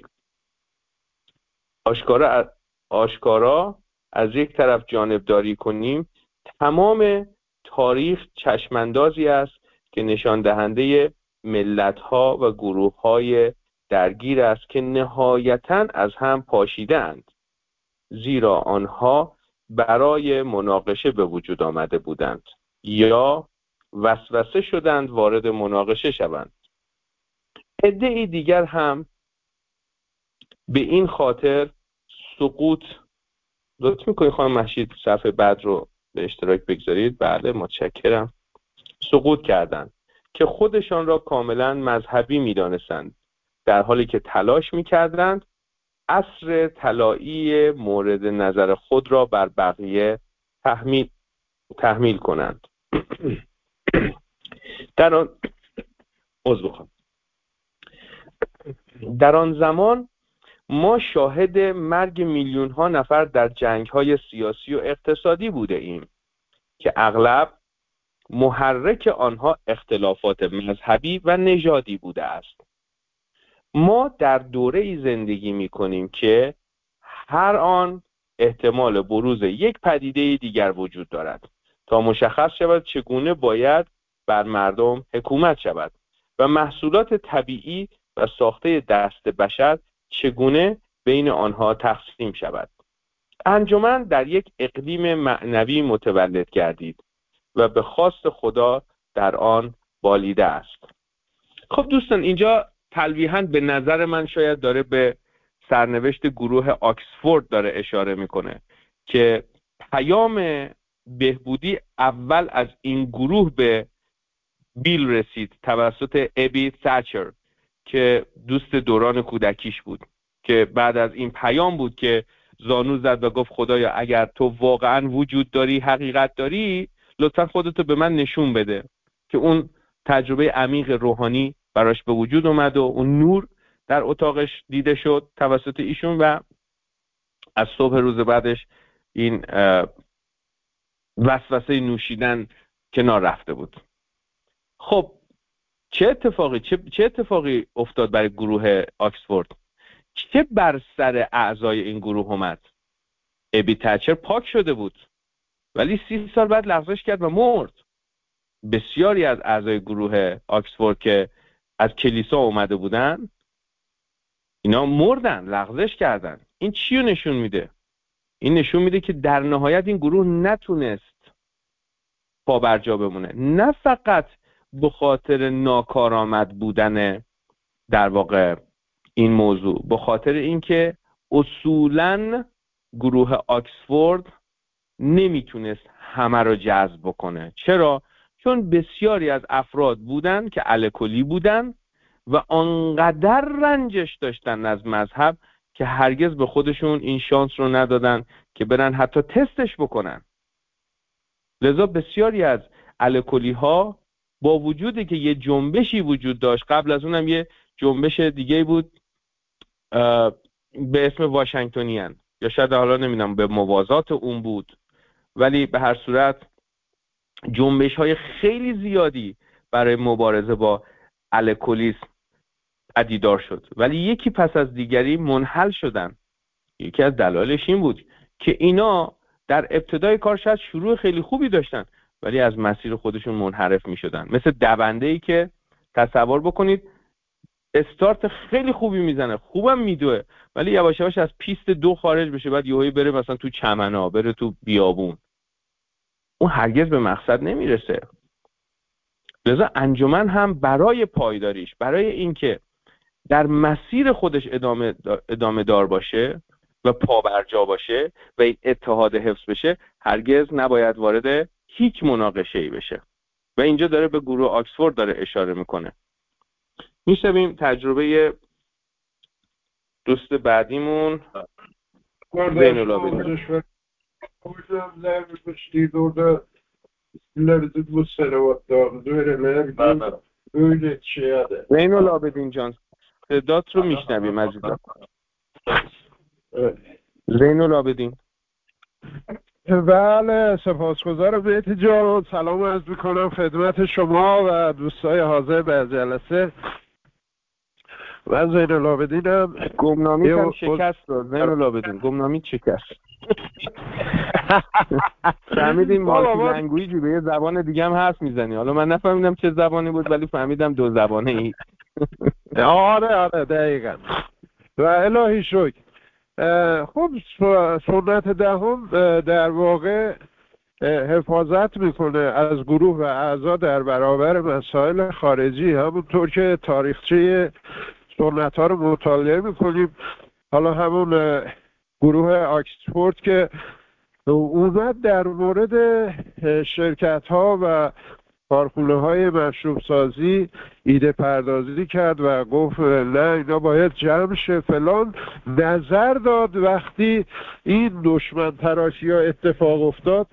آشکارا آشکارا از یک طرف جانبداری کنیم، تمام تاریخ چشماندازی است که نشان دهنده ملت‌ها و گروه‌های درگیر است که نهایتاً از هم پاشیدند، زیرا آنها برای مناقشه به وجود آمده بودند یا وسوسه شدند وارد مناقشه شوند. عده‌ای دیگر هم به این خاطر سقوط لطف میکنید خانم مهشید صفحه بعد رو به اشتراک بگذارید. بله متشکرم. سقوط کردند که خودشان را کاملا مذهبی میدانستند، در حالی که تلاش میکردند عصر طلایی مورد نظر خود را بر بقیه تحمیل تحمیل کنند. در آن عذر بخواهم در آن زمان ما شاهد مرگ میلیون ها نفر در جنگ های سیاسی و اقتصادی بوده ایم که اغلب محرک آنها اختلافات مذهبی و نژادی بوده است. ما در دوره‌ای زندگی می‌کنیم که هر آن احتمال بروز یک پدیده دیگر وجود دارد تا مشخص شود چگونه باید بر مردم حکومت شود و محصولات طبیعی و ساخته دست بشر چگونه بین آنها تقسیم شود. انجمن در یک اقلیم معنوی متولد گردید و به خواست خدا در آن بالیده است. خب دوستان، اینجا تلویحاً به نظر من شاید داره به سرنوشت گروه آکسفورد داره اشاره میکنه که پیام بهبودی اول از این گروه به بیل رسید توسط ابی تچر که دوست دوران کودکیش بود، که بعد از این پیام بود که زانو زد و گفت خدایا اگر تو واقعا وجود داری، حقیقت داری، لطفا خودتو به من نشون بده، که اون تجربه عمیق روحانی براش به وجود اومد و اون نور در اتاقش دیده شد توسط ایشون و از صبح روز بعدش این وسوسه نوشیدن کنار رفته بود. خب چه اتفاقی چه, چه اتفاقی افتاد برای گروه آکسفورد؟ چه بر سر اعضای این گروه اومد؟ ابی تچر پاک شده بود ولی سی سال بعد لغزش کرد و مرد. بسیاری از اعضای گروه آکسفورد که از کلیسا اومده بودن اینا مردن، لغزش کردن. این چی رو نشون میده؟ این نشون میده که در نهایت این گروه نتونست پا بر جا بمونه، نه فقط به خاطر ناکارآمد بودن در واقع این موضوع، به خاطر اینکه اصولاً گروه آکسفورد نمیتونست همه رو جذب بکنه. چرا؟ چون بسیاری از افراد بودن که الکلی بودن و آنقدر رنجش داشتن از مذهب که هرگز به خودشون این شانس رو ندادن که برن حتی تستش بکنن. لذا بسیاری از الکلی ها با وجودی که یه جنبشی وجود داشت، قبل از اونم یه جنبش دیگه بود به اسم واشنگتنیان، یا شاید حالا نمیدونم به موازات اون بود، ولی به هر صورت جنبش های خیلی زیادی برای مبارزه با الکلیسم پدیدار شد، ولی یکی پس از دیگری منحل شدن. یکی از دلایلش این بود که اینا در ابتدای کار شاید شروع خیلی خوبی داشتن ولی از مسیر خودشون منحرف می شدن. مثل دونده‌ای که تصور بکنید استارت خیلی خوبی میزنه، خوبم میدوه، ولی یواش یواش از پیست دو خارج بشه، بعد یهویی بره مثلا تو چمنا، بره تو بیابون، اون هرگز به مقصد نمیرسه. لذا انجمن هم برای پایداریش، برای اینکه در مسیر خودش ادامه ادامه دار باشه و پابرجا باشه و این اتحاد حفظ بشه، هرگز نباید وارد هیچ مناقشه‌ای بشه. و اینجا داره به گروه آکسفورد داره اشاره میکنه. میشنویم تجربه دوست بعدیمون زین العابدین. Hocam vermiştik orada isimlerdi bu selavatlardı öğreneler öyle şey adı. زین العابدین جان صدات رو میشنویم عزیزم. زین العابدین. بله سپاسگزارم مهدی جان. سلام عرض میکنم خدمت شما و دوستای حاضر به جلسه. من زین العابدینم. گمنامی هم شکست داد. زین العابدین گمنامی شکست. فهمیدیم مالتی لنگویجی به یه زبان دیگه هم حرف میزنی. حالا من نفهمیدم چه زبانی بود ولی فهمیدم دو زبانه ای. آره آره دقیقا. و الهی شکر. خب سنت دهم در واقع حفاظت میکنه از گروه و اعضا در برابر مسائل خارجی، همونطور که تاریخچه سنت ها رو مطالعه میکنیم. حالا همون گروه آکسفورد که اومد در مورد شرکت ها و کارخونه های مشروب سازی ایده پردازی کرد و گفت نه اینا باید جمع شه فلان، نظر داد. وقتی این دشمن تراشی ها اتفاق افتاد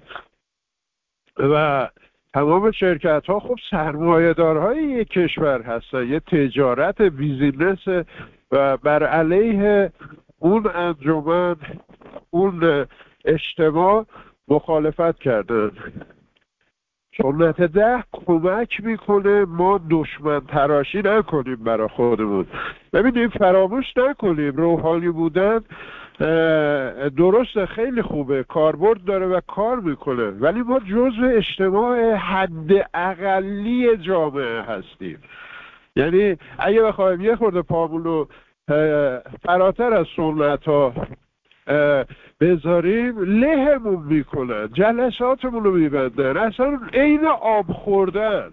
و تمام شرکت ها خب سرمایه دارهای یک کشور هستن، یه تجارت بیزینس و بر علیه اون انجمن اون اجتماع مخالفت کردن. سنت ده کمک میکنه ما دشمن تراشی نکنیم برای خودمون. ببینیم فراموش نکنیم روحانی بودن درسته خیلی خوبه، کاربرد داره و کار میکنه، ولی ما جزء اجتماع حد اقلی جامعه هستیم. یعنی اگه بخوایم یه خورده پامونو فراتر از سنت ها بذاریم لهمون میکنن، جلساتمون رو میبندن، اصلا عین آب خوردن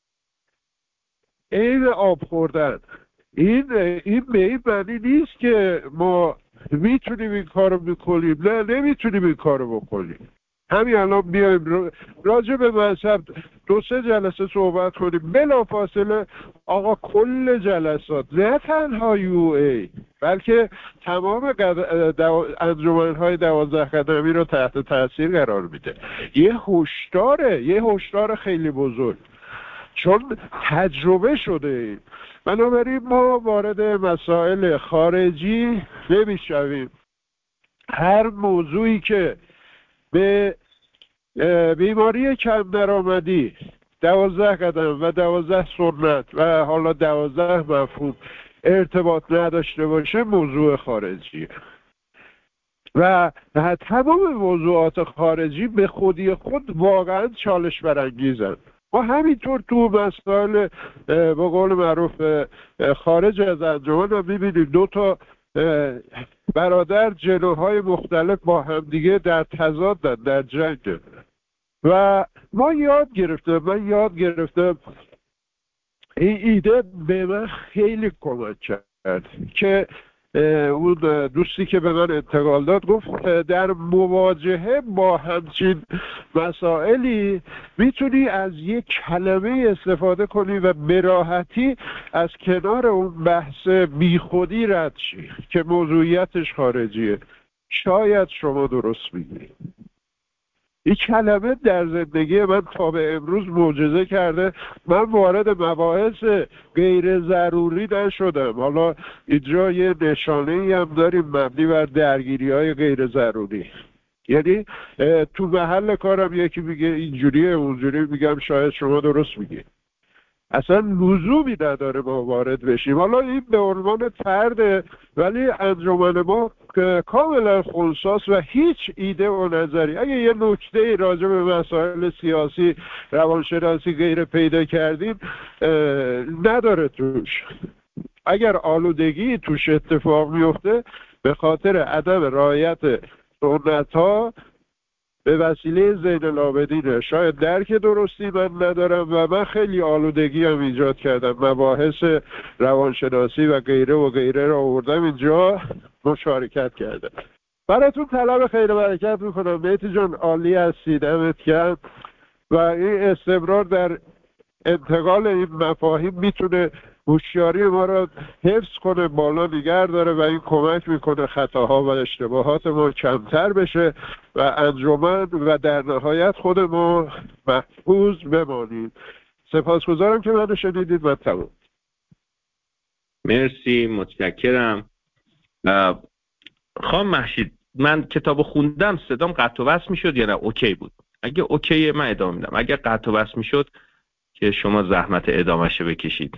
عین آب خوردن این این به این معنی نیست که ما میتونیم این کارو بکنیم، نه نمیتونیم این کارو بکنیم. همین الان بیایم راجع به مذهب دو سه جلسه صحبت کنیم بلافاصله آقا کل جلسات، نه تنها یو ای بلکه تمام دو... انجمن‌های دوازده قدمی رو تحت تاثیر قرار میده. یه هشداره یه هشدار خیلی بزرگ، چون تجربه شده این. بنابراین ما وارد مسائل خارجی نمیشویم. هر موضوعی که به بیماری کم درآمدی دوازده قدم و دوازده سنت و حالا دوازده مفهوم ارتباط نداشته باشه موضوع خارجیه و تمام موضوعات خارجی به خودی خود واقعا چالش برانگیزند. ما همینطور تو مسائل به قول معروف خارج از انجمن رو میبینیم دو تا برادر جلوهای مختلف با همدیگه در تضادن، در جنگ. و ما یاد گرفتم من یاد گرفتم این ایده به من خیلی کمک کرد که اون دوستی که به من انتقال داد گفت در مواجهه با همچین مسائلی میتونی از یک کلمه استفاده کنی و به راحتی از کنار اون بحث بیخودی رد شی که موضوعیتش خارجیه. شاید شما درست میگی. این کلمه در زندگی من تا به امروز معجزه کرده. من وارد مباحث غیر ضروری نشدم. حالا اینجا یه نشانه ای هم داریم مبنی بر درگیری های غیر ضروری. یعنی تو محل کارم یکی میگه اینجوریه اونجوری، میگم شاید شما درست میگی. اصلا لزومی نداره ما وارد بشیم. حالا این به عنوان فرده، ولی انجمن ما کاملا خنثی‌است و هیچ ایده و نظری اگه یه نکته راجع به مسائل سیاسی روانشناسی غیر پیدا کردیم نداره توش. اگر آلودگی توش اتفاق میفته به خاطر عدم رعایت سنت ها به وسیله زین العابدینه. شاید درک درستی من ندارم و من خیلی آلودگی هم ایجاد کردم، مباحث روانشناسی و غیره و غیره را آوردم اینجا مشارکت کردم. براتون طلب خیر برکت میکنم. مهدی جان عالی هستی، دمت گرم. و این استمرار در انتقال این مفاهیم میتونه هوشیاری ما را حفظ کنه، بالا نگه داره و این کمک میکنه خطاها و اشتباهات ما کمتر بشه و انجمن و در نهایت خود ما محفوظ بمانیم. سپاسگزارم که منو شنیدید و تمام. مرسی، متشکرم. خانم محشید، من کتاب خوندم صدام قطع و وصل میشد یا نه اوکی بود؟ اگه اوکیه من ادامه میدم، اگه قطع و وصل میشد که شما زحمت ادامهش بکشید.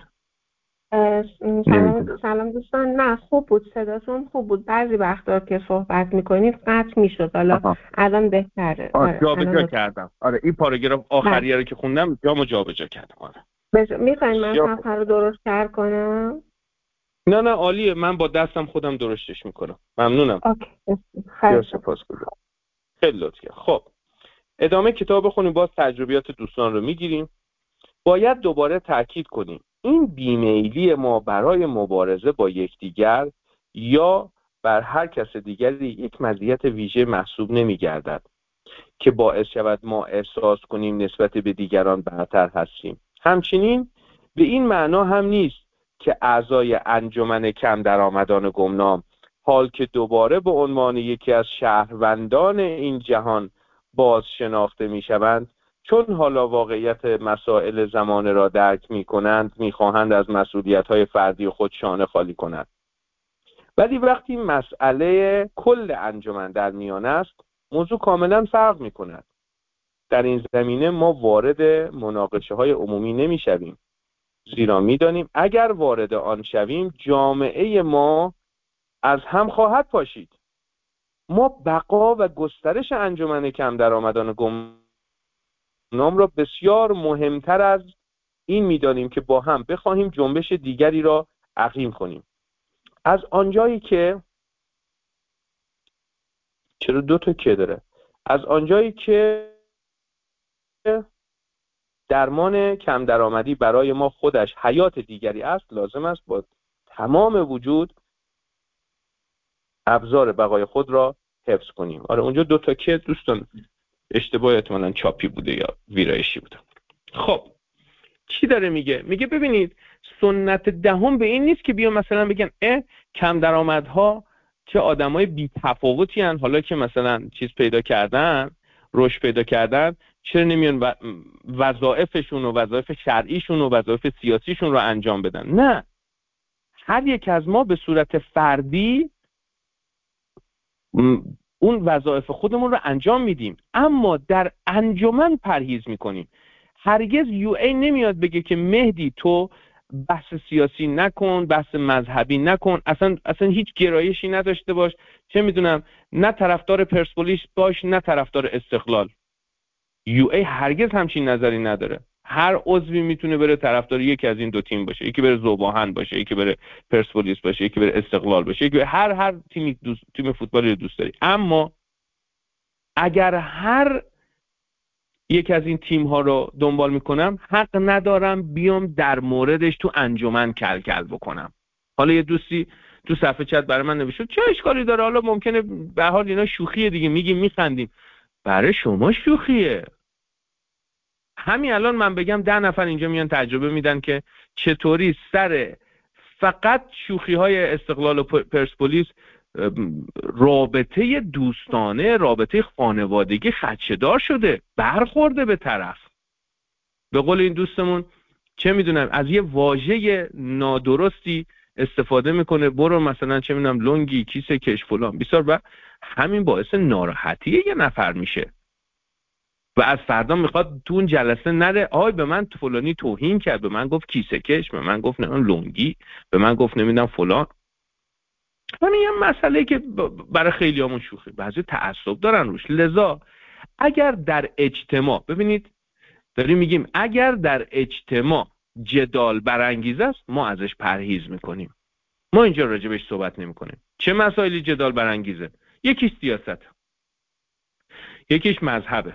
سلام سلام دوستان. نه خوب بود، صداتون خوب بود. بعضی وقتا که صحبت میکنید قطع میشد، حالا الان بهتره. آره جابجا کردم. آره این پاراگراف آخریه رو که خوندم جامو جابجا کردم. آره بج... میخواین من صفحه رو درست تر کنم؟ نه نه عالیه، من با دستم خودم درستش میکنم. ممنونم. اوکی خیلی سپاسگزارم. خیلی لطف کردید. خب ادامه کتاب بخونیم، باز تجربیات دوستان رو میگیریم. باید دوباره تاکید کنیم این بیمیلی ما برای مبارزه با یکدیگر یا بر هر کس دیگری یک مزیت ویژه محسوب نمی‌گردد که باعث شود ما احساس کنیم نسبت به دیگران برتر هستیم. همچنین به این معنا هم نیست که اعضای انجمن کم درآمدان گمنام حال که دوباره به عنوان یکی از شهروندان این جهان باز شناخته می‌شوند، چون حالا واقعیت مسائل زمانه را درک می کنند می خواهند از مسئولیت های فردی خود شانه خالی کنند. ولی وقتی مسئله کل انجمن در میان است موضوع کاملا فرق می کند. در این زمینه ما وارد مناقشه های عمومی نمی شویم، زیرا می دانیم اگر وارد آن شویم جامعه ما از هم خواهد پاشید. ما بقا و گسترش انجمن کم درآمدان گمنام را بسیار مهمتر از این می دانیم که با هم بخواهیم جنبش دیگری را عقیم کنیم. از آنجایی که چرا دو تا که داره از آنجایی که درمان کم درآمدی برای ما خودش حیات دیگری است، لازم است با تمام وجود ابزار بقای خود را حفظ کنیم. آره اونجا دو تا که دوستان اشتباه احتمالاً چاپی بوده یا ویرایشی بوده. خب چی داره میگه؟ میگه ببینید سنت دهم به این نیست که بیان مثلا بگن اه کم درآمدها چه آدمای بی تفاوتی ان، حالا که مثلا چیز پیدا کردن، رشد پیدا کردن، چرا نمیان وظایفشون و وظایف شرعیشون و وظایف سیاسیشون رو انجام بدن؟ نه، هر یک از ما به صورت فردی اون وظایف خودمون رو انجام میدیم، اما در انجمن پرهیز میکنیم. هرگز یو ای نمیاد بگه که مهدی تو بحث سیاسی نکن، بحث مذهبی نکن، اصلا اصلا هیچ گرایشی نداشته باش، چه میدونم نه طرفدار پرسپولیس باش نه طرفدار استقلال. یو ای هرگز همچین نظری نداره. هر عضوی میتونه بره طرفدار یکی از این دو تیم باشه، یکی بره ذوب‌آهن باشه، یکی بره پرسپولیس باشه، یکی بره استقلال باشه، یکی بره هر هر تیمی دوست، تیم فوتبالی رو دوست داری. اما اگر هر یک از این تیم ها رو دنبال میکنم، حق ندارم بیام در موردش تو انجمن کل کل بکنم. حالا یه دوستی تو صفحه چت برای من نوشت چه اشکالی داره، حالا ممکنه به هر حال اینا شوخیه دیگه، میگیم میخندیم. برای شما شوخیه. همین الان من بگم ده نفر اینجا میان تجربه میدن که چطوری سر فقط شوخی های استقلال و پرسپولیس رابطه دوستانه، رابطه خانوادگی خدشه‌دار شده، برخورده به طرف. به قول این دوستمون چه میدونم از یه واژه نادرستی استفاده میکنه، برو مثلا چه میدونم لنگی، کیسه کش فلان بیسار، و همین باعث ناراحتی یه نفر میشه و از فردا میخواد تو اون جلسه نره. آی به من فلانی توهین کرد، به من گفت کیسه کش، به من گفت نه لنگی، به من گفت نمیدونم فلان. همین یه مسئله که برای خیلیامون شوخی، بعضی تعصب دارن روش. لذا اگر در اجتماع، ببینید داریم میگیم اگر در اجتماع جدال برانگیز است، ما ازش پرهیز میکنیم، ما اینجا راجبش صحبت نمیکنیم. چه مسائلی جدال برانگیزه؟ یکیش سیاست، یکیش مذهبه،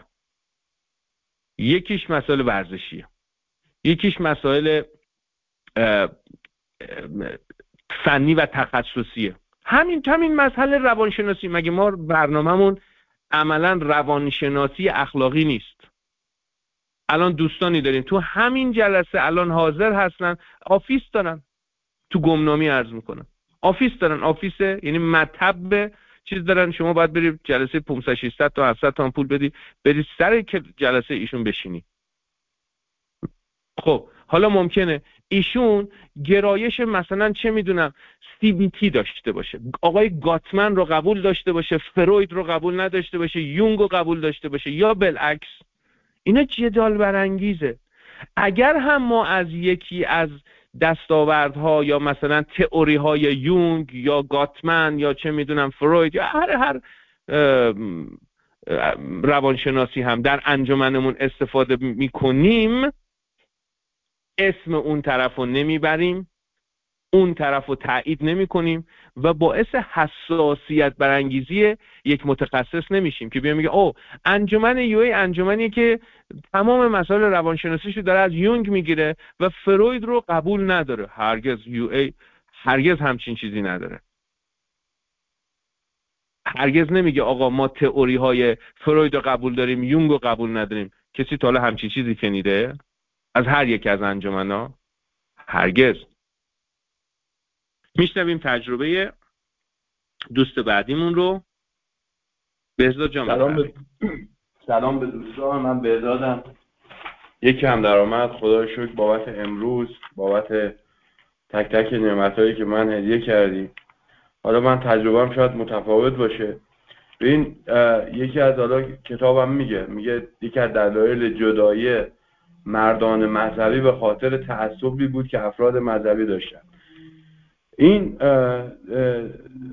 یکیش مسائل ورزشیه، یکیش مسائل فنی و تخصصیه. همین همین مسئله روانشناسی، مگه ما برنامه‌مون عملاً روانشناسی اخلاقی نیست؟ الان دوستانی داریم تو همین جلسه الان حاضر هستن، آفیس دارن، تو گمنامی عرض میکنن، آفیس دارن، آفیس یعنی مطب چیز دارن، شما باید برید جلسه پانصد ششصد تا هفتصد تا پول بدی برید سر جلسه ایشون بشینی. خب حالا ممکنه ایشون گرایش مثلا چه میدونم سی بی تی داشته باشه، آقای گاتمن رو قبول داشته باشه، فروید رو قبول نداشته باشه، یونگ رو قبول داشته باشه، یا بالعکس. اینا جدال برانگیزه. اگر هم ما از یکی از دستاوردها یا مثلا تئوری های یونگ یا گاتمن یا چه میدونم فروید یا هر هر روانشناسی هم در انجمنمون استفاده میکنیم، اسم اون طرف رو نمیبریم، اون طرف رو تایید نمی کنیم و باعث حساسیت برانگیزی یک متخصص نمیشیم که بیان میگه او انجمن یو ای انجمنیه که تمام مسائل روانشناسیشو داره از یونگ میگیره و فروید رو قبول نداره. هرگز یو ای هرگز همچین چیزی نداره. هرگز نمیگه آقا ما تئوری های فروید رو قبول داریم، یونگ رو قبول نداریم. کسی تا حالا همچین چیزی شنیده از هر یک از انجمن‌ها؟ هرگز. میشنویم تجربه دوست بعدیمون رو. بهزاد جان سلام به سلام به دوستان، من بهزادم، یکی هم درآمد خدا رو شکر بابت امروز، بابت تک تک نعمتایی که من هدیه کردی. حالا من تجربه‌ام شاید متفاوت باشه. این یکی از حالا کتابم میگه میگه یکی از دلایل جدایی مردان مذهبی به خاطر تعصبی بود که افراد مذهبی داشتن. این اه اه اه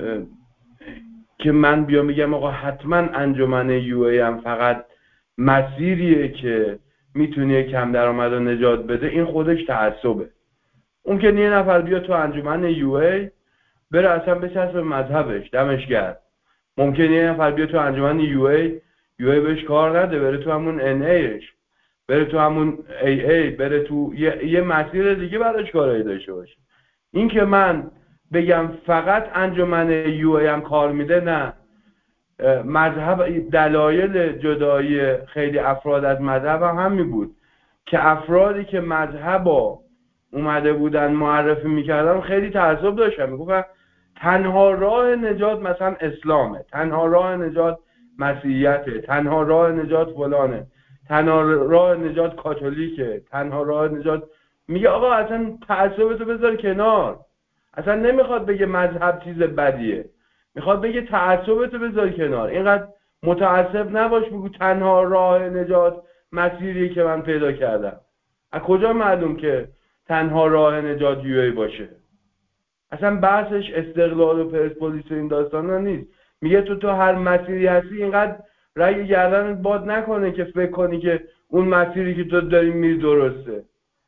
که من بیام میگم آقا حتما انجمن یو ای هم فقط مسیریه که میتونه کم درآمد رو نجات بده، این خودش تعصبه. اون که یه نفر بیا تو انجمن یو ای بره اصلا بچسب به مذهبش، دمش گرد. ممکنه یه نفر بیا تو انجمن یو ای یو ای بهش کار نده، بره تو همون ان ایش، بره تو همون ای ای، بره تو یه, یه مسیر دیگه براش کارایی داشته باشه. این که من بگم فقط انجمن یو ای هم کار میده، نه. مذهب دلایل جدایی خیلی افراد از مذهب هم همین بود که افرادی که مذهب با اومده بودن معرفی میکردن خیلی تعصب داشتن، میگفتن تنها راه نجات مثلا اسلامه، تنها راه نجات مسیحیته، تنها راه نجات فلانه، تنها راه نجات کاتولیکه، تنها راه نجات. میگه آقا اصلا تعصبتو بذار کنار، اصلا نمیخواد بگه مذهب چیز بدیه، میخواد بگه تعصبتو بذار کنار، اینقدر متعصب نباش بگو تنها راه نجات مسیری که من پیدا کردم. از کجا معلوم که تنها راه نجات یو ای باشه؟ اصلا بحثش استقلال و پرسپولیس و این داستانا نیست. میگه تو تو هر مسیری هستی اینقدر رگ گردنت باد نکنه که فکر کنی که اون مسیری که تو داری میری درسته.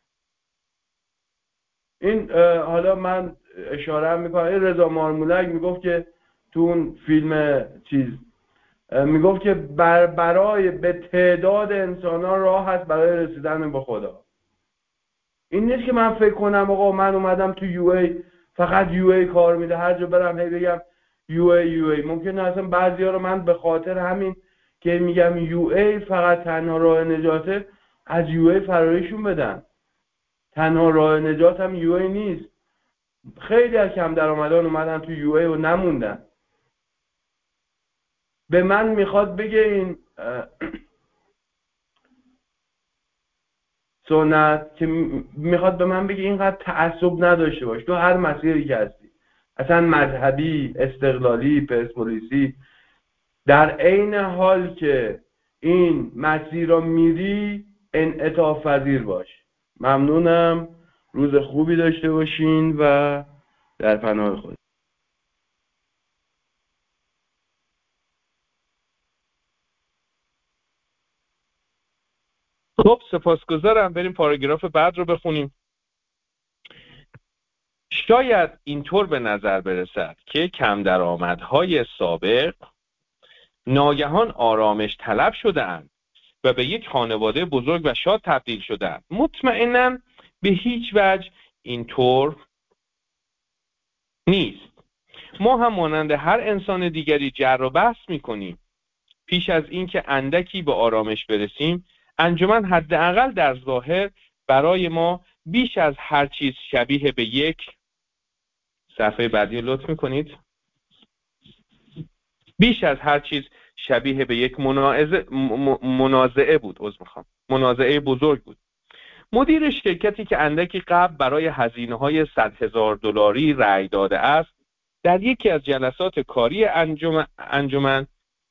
این حالا من اشاره میکنم، رضا مارمولک میگفت که تو اون فیلم چیز میگفت که بر برای به تعداد انسان‌ها راه هست برای رسیدن به خدا. این نیست که من فکر کنم آقا من اومدم تو یو ای فقط یو ای کار میده، هر جا برم هی بگم یو ای یو ای. ممکنه اصلا بعضیا رو من به خاطر همین که میگم یو ای فقط تنها راه نجاته از یو ای فراریشون بدم. تنها راه نجات هم یو ای نیست. خیلی از کم درآمدان اومدن تو یو ای و نموندن. به من میخواد بگه این سنت که میخواد به من بگه اینقدر تعصب نداشته باش تو هر مسیری که هستی، اصلا مذهبی، استقلالی، پرسپولیسی، در عین حال که این مسیر رو میری انعطاف پذیر باش. ممنونم، روز خوبی داشته باشین و در پناه خود. خب سپاسگزارم. بریم پاراگراف بعد رو بخونیم. شاید اینطور به نظر برسد که کم درآمدهای سابق ناگهان آرامش طلب شده‌اند و به یک خانواده بزرگ و شاد تبدیل شده‌اند. مطمئناً به هیچ وجه اینطور نیست. ما هم مانند هر انسان دیگری جر و بحث می‌کنیم. پیش از اینکه اندکی به آرامش برسیم، انجمن حداقل در ظاهر برای ما بیش از هر چیز شبیه به یک صفحه بعدی لطف می‌کنید. بیش از هر چیز شبیه به یک منازعه منازعه بود. عذر می‌خوام. منازعه بزرگ بود. مدیر شرکتی که اندکی قبل برای هزینه‌های صد هزار دلاری رأی داده است، در یکی از جلسات کاری انجمن انجمن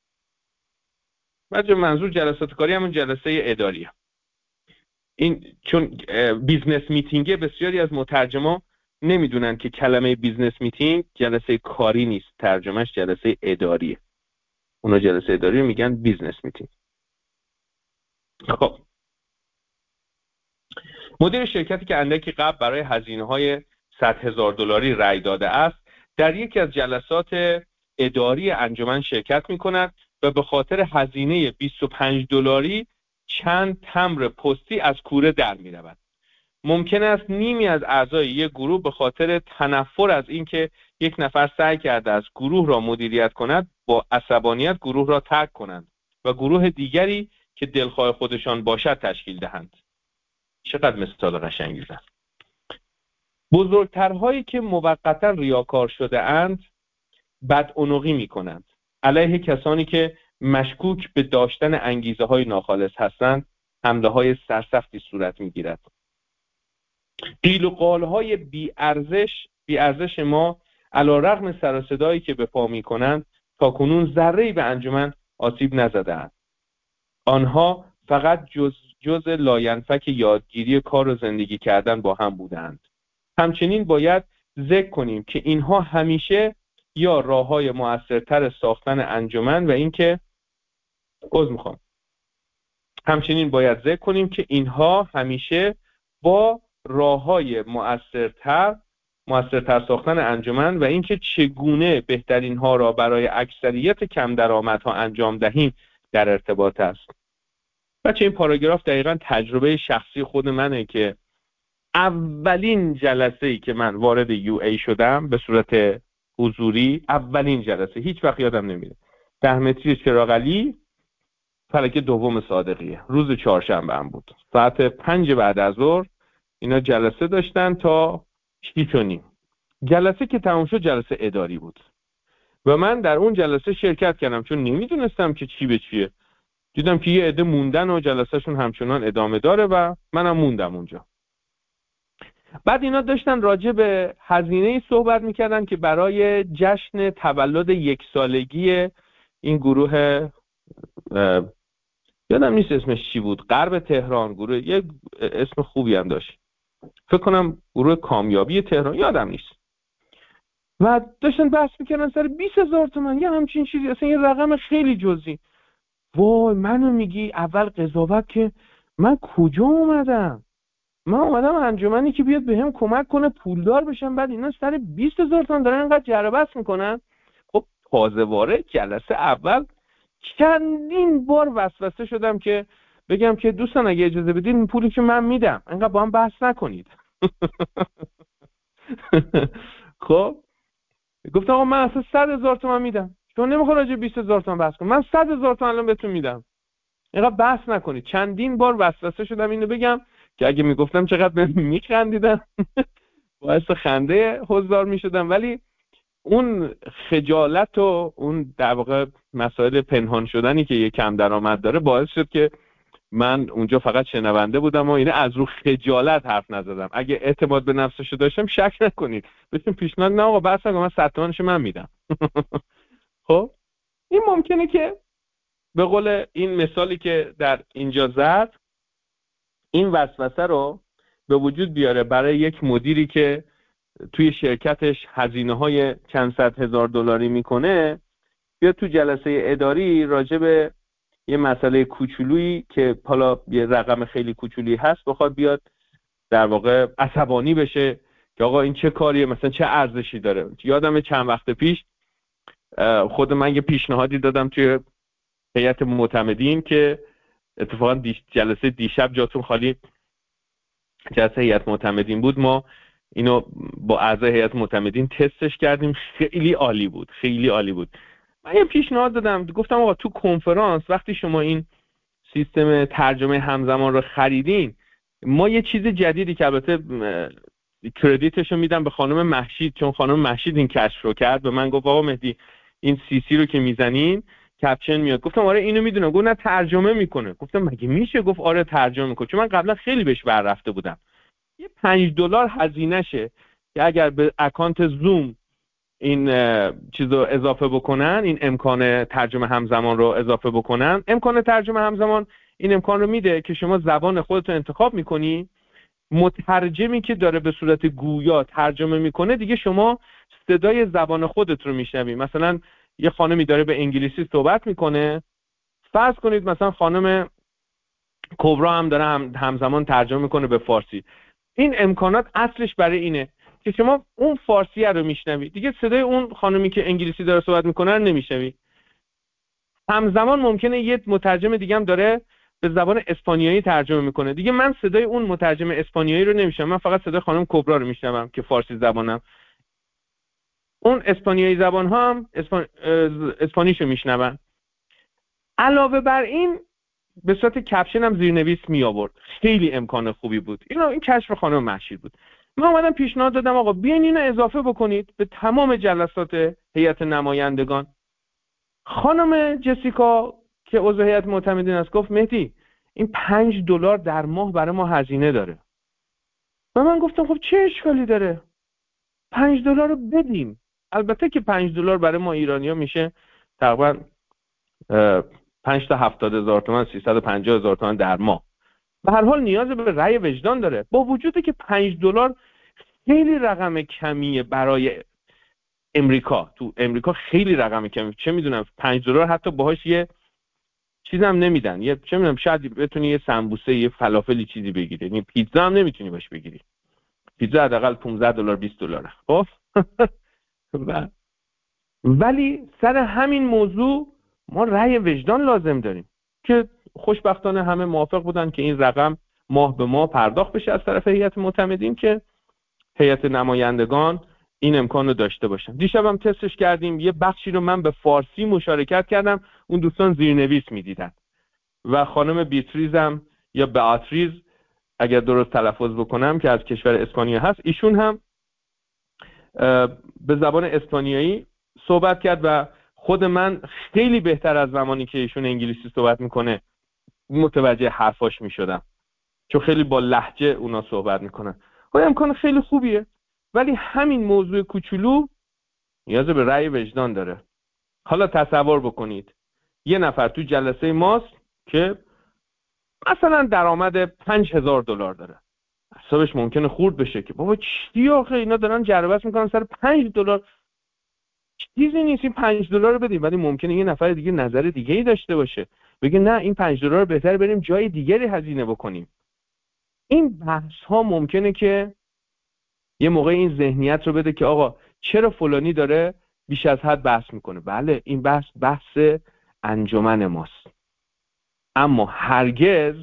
منظور جلسات کاری همون جلسه اداریه. این چون بیزنس میتینگه، بسیاری از مترجما نمیدونن که کلمه بیزنس میتینگ جلسه کاری نیست، ترجمهش جلسه اداریه. اونا جلسه اداری میگن بیزنس میتینگ. خب مدیر شرکتی که اندکی قبل برای هزینه‌های صد هزار دلاری رأی داده است، در یکی از جلسات اداری انجمن شرکت می‌کند و به خاطر هزینه بیست و پنج دلاری چند تمبر پستی از کوره در می‌رود. ممکن است نیمی از اعضای یک گروه به خاطر تنفر از اینکه یک نفر سعی کرده است گروه را مدیریت کند، با عصبانیت گروه را ترک کنند و گروه دیگری که دلخواه خودشان باشد تشکیل دهند. چقدر مثال قشنگی زد. بزرگترهایی که موقتا ریاکار شده اند بدعنقی می کنند. علیه کسانی که مشکوک به داشتن انگیزه های ناخالص هستند حمله های سرسختی صورت می گیرد. قیل و قال های بی ارزش بی ارزش ما علی رغم سر و صدایی که به پا می کنند تاکنون ذره‌ای به انجمن آسیب نزده‌اند. آنها فقط جز جز لاینفک یادگیری کار و زندگی کردن با هم بودند. همچنین باید ذکر کنیم که اینها همیشه یا راه‌های مؤثرتر ساختن انجمن و اینکه عذر می‌خوام همچنین باید ذکر کنیم که اینها همیشه با راه‌های مؤثرتر مؤثرتر ساختن انجمن و اینکه چگونه بهترین ها را برای اکثریت کم درآمدها انجام دهیم در ارتباط است. بچه این پاراگراف دقیقاً تجربه شخصی خود منه که اولین جلسه‌ای که من وارد یو ای شدم به صورت حضوری، اولین جلسه، هیچ وقت یادم نمیره، ده متری چراغ علی، فلک دوم صادقیه، روز چهارشنبه هم بود، ساعت پنج بعد از ظهر اینا جلسه داشتن تا شیش و نیم. جلسه که تموم شد جلسه اداری بود و من در اون جلسه شرکت کردم چون نمیدونستم که چی به چیه. دیدم که یه عده موندن و جلسهشون همچنان ادامه داره و منم موندم اونجا. بعد اینا داشتن راجع به هزینه‌ای صحبت میکردن که برای جشن تولد یک سالگی این گروه، یادم نیست اسمش چی بود، غرب تهران، گروه یه اسم خوبی هم داشت، فکر کنم گروه کامیابی تهران، یادم نیست. و داشتن بحث میکردن سر بیست هزار تومان، یه همچین چیزی، اصلا یه رقم خیلی جزئی. وای منو میگی اول قضاوت که من کجا اومدم؟ من اومدم انجمنی که بیاد بهم کمک کنه پولدار بشم، بعد اینا سر بیست هزار تومان دارن اینقدر جر و بحث میکنن. خب تازه وارد جلسه اول چندین بار وسوسه شدم که بگم که دوستان اگه اجازه بدین این پولی که من میدم اینقدر با هم بحث نکنید. خب گفتم آقا من اصلا صد هزار تومان میدم، شما نمیخواد راجع بیست هزار تومان بحث کنم، من صد هزار تومان الان بهتون میدم، اینقدر بحث نکنید. چندین بار وسوسه شدم اینو بگم که اگه میگفتم چقدر بهم میخندیدن، باعث خنده حضار میشدم، ولی اون خجالت و اون در واقع مسائل پنهان شدنی که یه کم درآمد داره باعث شد که من اونجا فقط شنونده بودم و اینه از رو خجالت حرف نزدم. اگه اعتماد به نفسشو داشتم شک نکنید بهتون پیشنهاد نه آقا بحث نکن، من صد تومانشو من میدم. خب این ممکنه که به قول این مثالی که در اینجا زد این وسوسه رو به وجود بیاره برای یک مدیری که توی شرکتش هزینه‌های چند صد هزار دلاری میکنه، بیاد تو جلسه اداری راجع به یه مسئله کوچولویی که حالا یه رقم خیلی کوچولی هست بخواد بیاد در واقع عصبانی بشه که آقا این چه کاریه، مثلا چه ارزشی داره. یادم چند وقت پیش خود من یه پیشنهادی دادم توی هیئت معتمدین که اتفاقا دیش جلسه دیشب جاتون خالی جلسه هیئت معتمدین بود، ما اینو با اعضای هیئت معتمدین تستش کردیم، خیلی عالی بود، خیلی عالی بود. من یه پیشنهاد دادم، گفتم آقا تو کنفرانس وقتی شما این سیستم ترجمه همزمان رو خریدین، ما یه چیز جدیدی که البته کردیتشو میدم به خانم مهشید، چون خانم مهشید این کشف رو کرد، به من گفت آقا مهدی این سی سی رو که میزنین کپشن میاد. گفتم آره اینو میدونم. گفت نه ترجمه میکنه. گفتم مگه میشه؟ گفت آره ترجمه میکنه، چون من قبلا خیلی بهش بر رفته بودم. یه پنج دلار هزینه شه که اگر به اکانت زوم این چیزو اضافه بکنن، این امکان ترجمه همزمان رو اضافه بکنن، امکان ترجمه همزمان این امکان رو میده که شما زبان خودت رو انتخاب میکنی، مترجمی که داره به صورت گویا ترجمه میکنه دیگه شما صدای زبان خودت رو میشنوی. مثلا یه خانمی داره به انگلیسی صحبت میکنه، فرض کنید مثلا خانم کبرا هم داره هم همزمان ترجمه میکنه به فارسی. این امکانات اصلش برای اینه که شما اون فارسی رو میشنوی، دیگه صدای اون خانمی که انگلیسی داره صحبت میکنه رو نمیشنوی. همزمان ممکنه یه مترجم دیگه هم داره به زبان اسپانیایی ترجمه میکنه، دیگه من صدای اون مترجم اسپانیایی رو نمیشنوم، من فقط صدای خانم کبرا رو میشنوم که فارسی زبانم. اون اسپانیایی زبان ها هم اسپان... اسپانیشو میشنون. علاوه بر این به صورت کپشن هم زیرنویس می آورد. خیلی امکان خوبی بود. اینو این کشف خانم مهشید بود. من اومدم پیشنهاد دادم آقا بیاین اینو اضافه بکنید به تمام جلسات هیئت نمایندگان. خانم جسیکا که عضو هیئت معتمدین است گفت مهدی این پنج دلار در ماه برای ما هزینه داره. و من گفتم خب چه اشکالی داره؟ پنج دلار رو بدیم. البته که پنج دلار برای ما ایرانی‌ها میشه تقریبا پنج تا هفتاد هزار تومان، سیصد و پنجاه هزار تومان در ماه. به هر حال نیاز به رأی وجدان داره. با وجودی که پنج دلار خیلی رقم کمیه برای امریکا، تو امریکا خیلی رقم کمی، چه میدونم پنج دلار حتی باهاش یه چیزم نمیدن، یه چه میدونم شاید بتونی یه سمبوسه، یه فلافلی چیزی بگیری، یعنی پیتزا هم نمیتونی باش بگیری. پیتزا حداقل پانزده دلار بیست دلاره. خب ولی سر همین موضوع ما رأی وجدان لازم داریم که خوشبختانه همه موافق بودن که این رقم ماه به ماه پرداخت بشه از طرف هیئت معتمدین، که هیئت نمایندگان این امکان رو داشته باشن. دیشبم تستش کردیم، یه بخشی رو من به فارسی مشارکت کردم، اون دوستان زیرنویس میدیدن و خانم بیتریزم یا بیاتریز اگر درست تلفظ بکنم که از کشور اسپانیا هست، ایشون هم به زبان اسپانیایی صحبت کرد و خود من خیلی بهتر از زمانی که ایشون انگلیسی صحبت میکنه متوجه حرفاش میشدم، چون خیلی با لهجه اونا صحبت میکنن. خب امکان خیلی خوبیه، ولی همین موضوع کوچولو نیاز به رأی وجدان داره. حالا تصور بکنید یه نفر تو جلسه ماست که مثلا درآمد پنج هزار دلار داره، حسابش ممکنه خورد بشه که بابا چی آخه اینا دارن جربت میکنن سر پنج دلار، چیزی نیست این پنج دلار رو بدیم. ولی ممکنه یه نفر دیگه نظر دیگه ای داشته باشه، بگه نه این پنج دلار رو بهتر بریم جای دیگری هزینه بکنیم. این بحث ها ممکنه که یه موقع این ذهنیت رو بده که آقا چرا فلانی داره بیش از حد بحث میکنه. بله این بحث بحث انجمن ماست، اما هرگز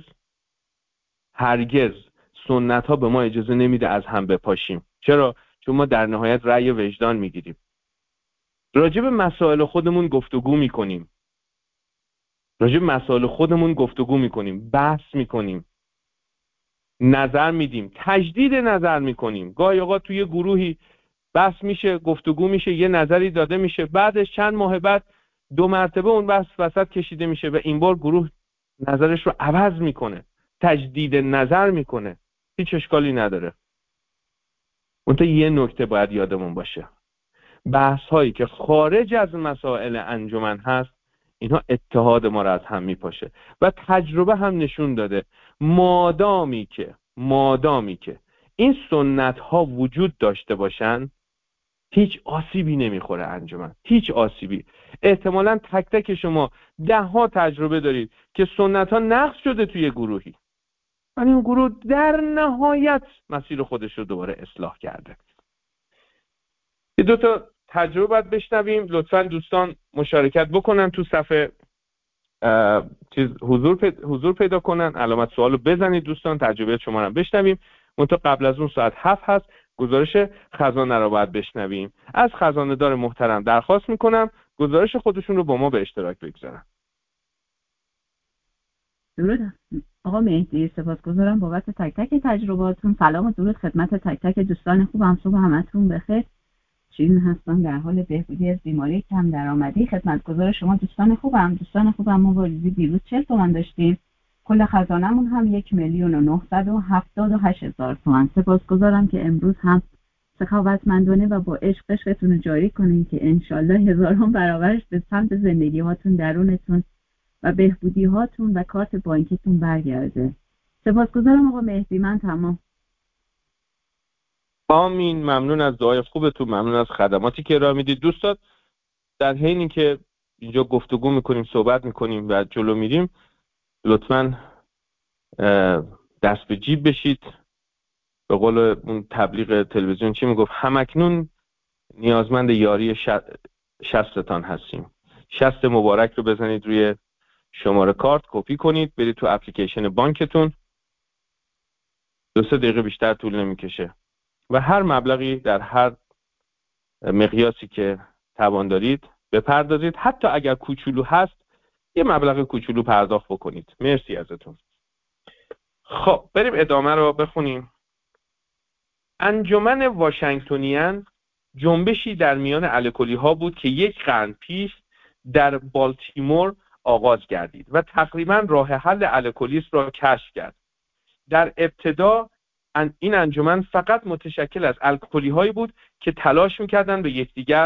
هرگز سنت ها به ما اجازه نمیده از هم بپاشیم. چرا؟ چون ما در نهایت رأی وجدان میگیریم، راجع به مسائل خودمون گفتگو میکنیم، راجع به مسائل خودمون گفتگو میکنیم، بحث میکنیم، نظر میدیم، تجدید نظر میکنیم. گاهی اوقات توی گروهی بحث میشه، گفتگو میشه، یه نظری داده میشه، بعدش چند ماه بعد دو مرتبه اون بحث وسط کشیده میشه و این بار گروه نظرش رو عوض میکنه، تجدید نظر میکنه. هیچ اشکالی نداره. منتها یه نکته باید یادمون باشه، بحث هایی که خارج از مسائل انجمن هست اینها اتحاد ما را از هم میپاشه و تجربه هم نشون داده مادامی که مادامی که این سنت ها وجود داشته باشن هیچ آسیبی نمیخوره انجمن، هیچ آسیبی. احتمالاً تک تک شما ده ها تجربه دارید که سنت ها نقض شده توی گروهی، ولی این گروه در نهایت مسیر خودش رو دوباره اصلاح کرده. یه دو تا تجربه باید بشنویم. لطفاً دوستان مشارکت بکنن تو صفحه چیز حضور پید... حضور پیدا کنن، علامت سوالو بزنید دوستان، تجربه شما رو بشنویم. منتها قبل از اون ساعت هفت هست، گزارش خزانه رو باید بشنویم. از خزانه دار محترم درخواست میکنم گزارش خودشون رو با ما به اشتراک بگذارن. درود آقا مهدی، سپاسگزارم بابت تک تک تجرباتون. سلام و درود خدمت تک تک دوستان خوبم. صبح همتون بخیر. شیرین هستم در حال بهبودی از بیماری کم درآمدی. خدمتگزار شما دوستان خوبم. دوستان خوبم ما واریزی دیروز چهل تومن داشتیم، کل خزانه‌مون هم یک میلیون و نهصد و هفتاد و هشت هزار تومن. سپاسگزارم که امروز هم سخاوتمندانه و با عشق عشقتون رو جاری کنین که انشالله هزاران برابرش به سمت زندگی هاتون، درونتون و بهبودی هاتون و کارت بانکیتون برگرده. سپاسگزارم آقا مهدی، من تمام. آمین. ممنون از دعای خوبتون، ممنون از خدماتی که ارائه میدید. دوستان در حینی که اینجا گفتگو میکنیم، صحبت میکنیم و جلو میریم، لطفاً دست به جیب بشید. به قول اون تبلیغ تلویزیون چی میگفت؟ همکنون نیازمند یاری شستتان هستیم. شست مبارک رو بزنید روی شماره کارت، کپی کنید، برید تو اپلیکیشن بانکتون. دو سه دقیقه بیشتر طول نمیکشه و هر مبلغی در هر مقیاسی که توان دارید بپردازید. حتی اگر کوچولو هست یه مبلغ کوچولو پرداخت بکنید. مرسی ازتون. خب بریم ادامه رو بخونیم. انجمن واشنگتنیان جنبشی در میان الکلی ها بود که یک قرن پیش در بالتیمور آغاز گردید و تقریبا راه حل الکلیسم را کشف کرد. در ابتدا این انجمن فقط متشکل از الکلی هایی بود که تلاش میکردند به یکدیگر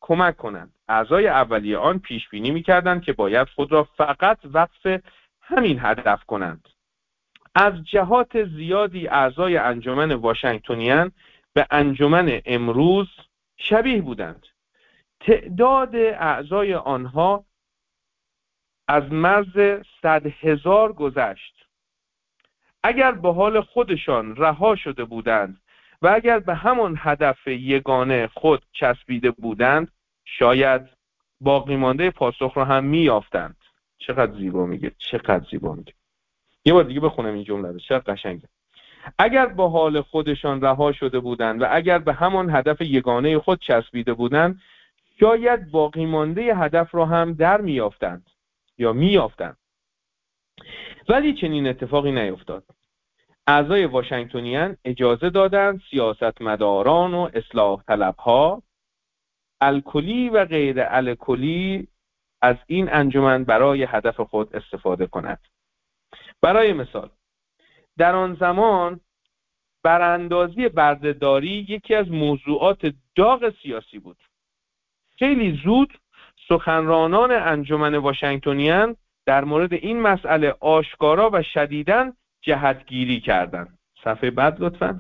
کمک کنند. اعضای اولیه آن پیش بینی می‌کردند که باید خود را فقط وقف همین هدف کنند. از جهات زیادی اعضای انجمن واشنگتنیان به انجمن امروز شبیه بودند. تعداد اعضای آنها از مرز صد هزار گذشت. اگر به حال خودشان رها شده بودند و اگر به همان هدف یگانه خود چسبیده بودند، شاید باقی مانده پاسخ را هم می‌یافتند. چقدر زیبا میگه، چقدر زیبا میگه. یه بار دیگه بخونم این جمله رو، چقدر قشنگه. اگر به حال خودشان رها شده بودند و اگر به همان هدف یگانه خود چسبیده بودند، شاید باقی مانده هدف را هم در می‌یافتند یا می‌یافتند. ولی چنین اتفاقی نیفتاد. اعضای واشنگتنیان اجازه دادند سیاستمداران و اصلاح طلبها، الکلی و غیر الکلی، از این انجمن برای هدف خود استفاده کنند. برای مثال، در آن زمان براندازی بردهداری یکی از موضوعات داغ سیاسی بود. خیلی زود سخنرانان انجمن واشنگتنیان در مورد این مسئله آشکارا و شدیداً جهتگیری کردند. صفحه بعد لطفاً.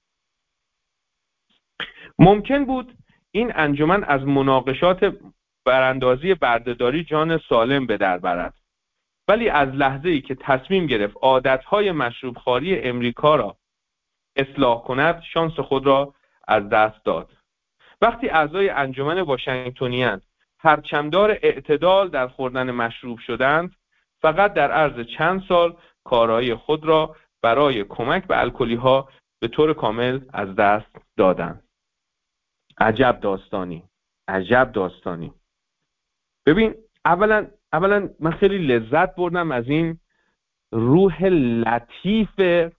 ممکن بود این انجمن از مناقشات براندازی بردهداری جان سالم به در برد، ولی از لحظه‌ای که تصمیم گرفت عادتهای مشروب خواری امریکا را اصلاح کند، شانس خود را از دست داد. وقتی اعضای انجمن واشنگتنیان پرچمدار اعتدال در خوردن مشروب شدند، فقط در عرض چند سال کارهای خود را برای کمک به الکلی‌ها به طور کامل از دست دادند. عجب داستانی، عجب داستانی. ببین، اولا اولا من خیلی لذت بردم از این روح لطیف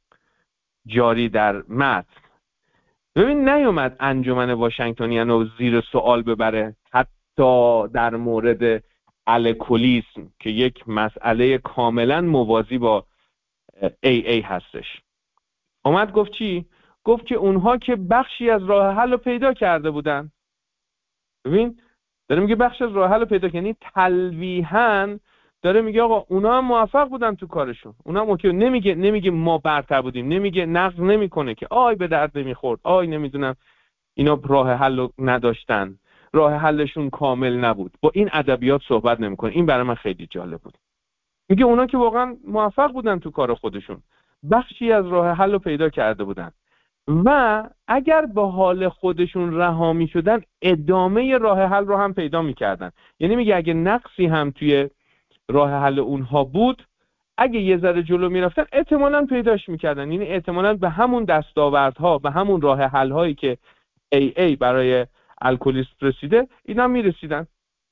جاری در متن. ببین، نیومد انجمن واشنگتنیان رو زیر سوال ببره، حتی در مورد الکلیسم که یک مسئله کاملا موازی با ای ای هستش. اومد گفت چی؟ گفت که اونها که بخشی از راه حل رو پیدا کرده بودن. ببین، داره میگه بخشی از راه حل رو پیدا کردن، یعنی تلویحاً داره میگه آقا اونا هم موفق بودن تو کارشون، اونا هم اوکی. نمیگه نمیگه ما برتر بودیم، نمیگه، نقض نمیکنه که آی به درد نمیخورد، آی نمیدونم اینا راه حل رو نداشتن، راه حلشون کامل نبود. با این ادبیات صحبت نمیکنه. این برای من خیلی جالب بود. میگه اونا که واقعا موفق بودن تو کار خودشون، بخشی از راه حل رو پیدا کرده بودن و اگر به حال خودشون رها میشدن، ادامه راه حل رو هم پیدا میکردن. یعنی میگه اگه نقصی هم توی راه حل اونها بود، اگه یه ذره جلو میرفتن احتمالاً پیداش میکردن. یعنی احتمالاً به همون دستاوردها، به همون راه حل هایی که ای ای برای الکلیست رسیده، اینا میرسیدن.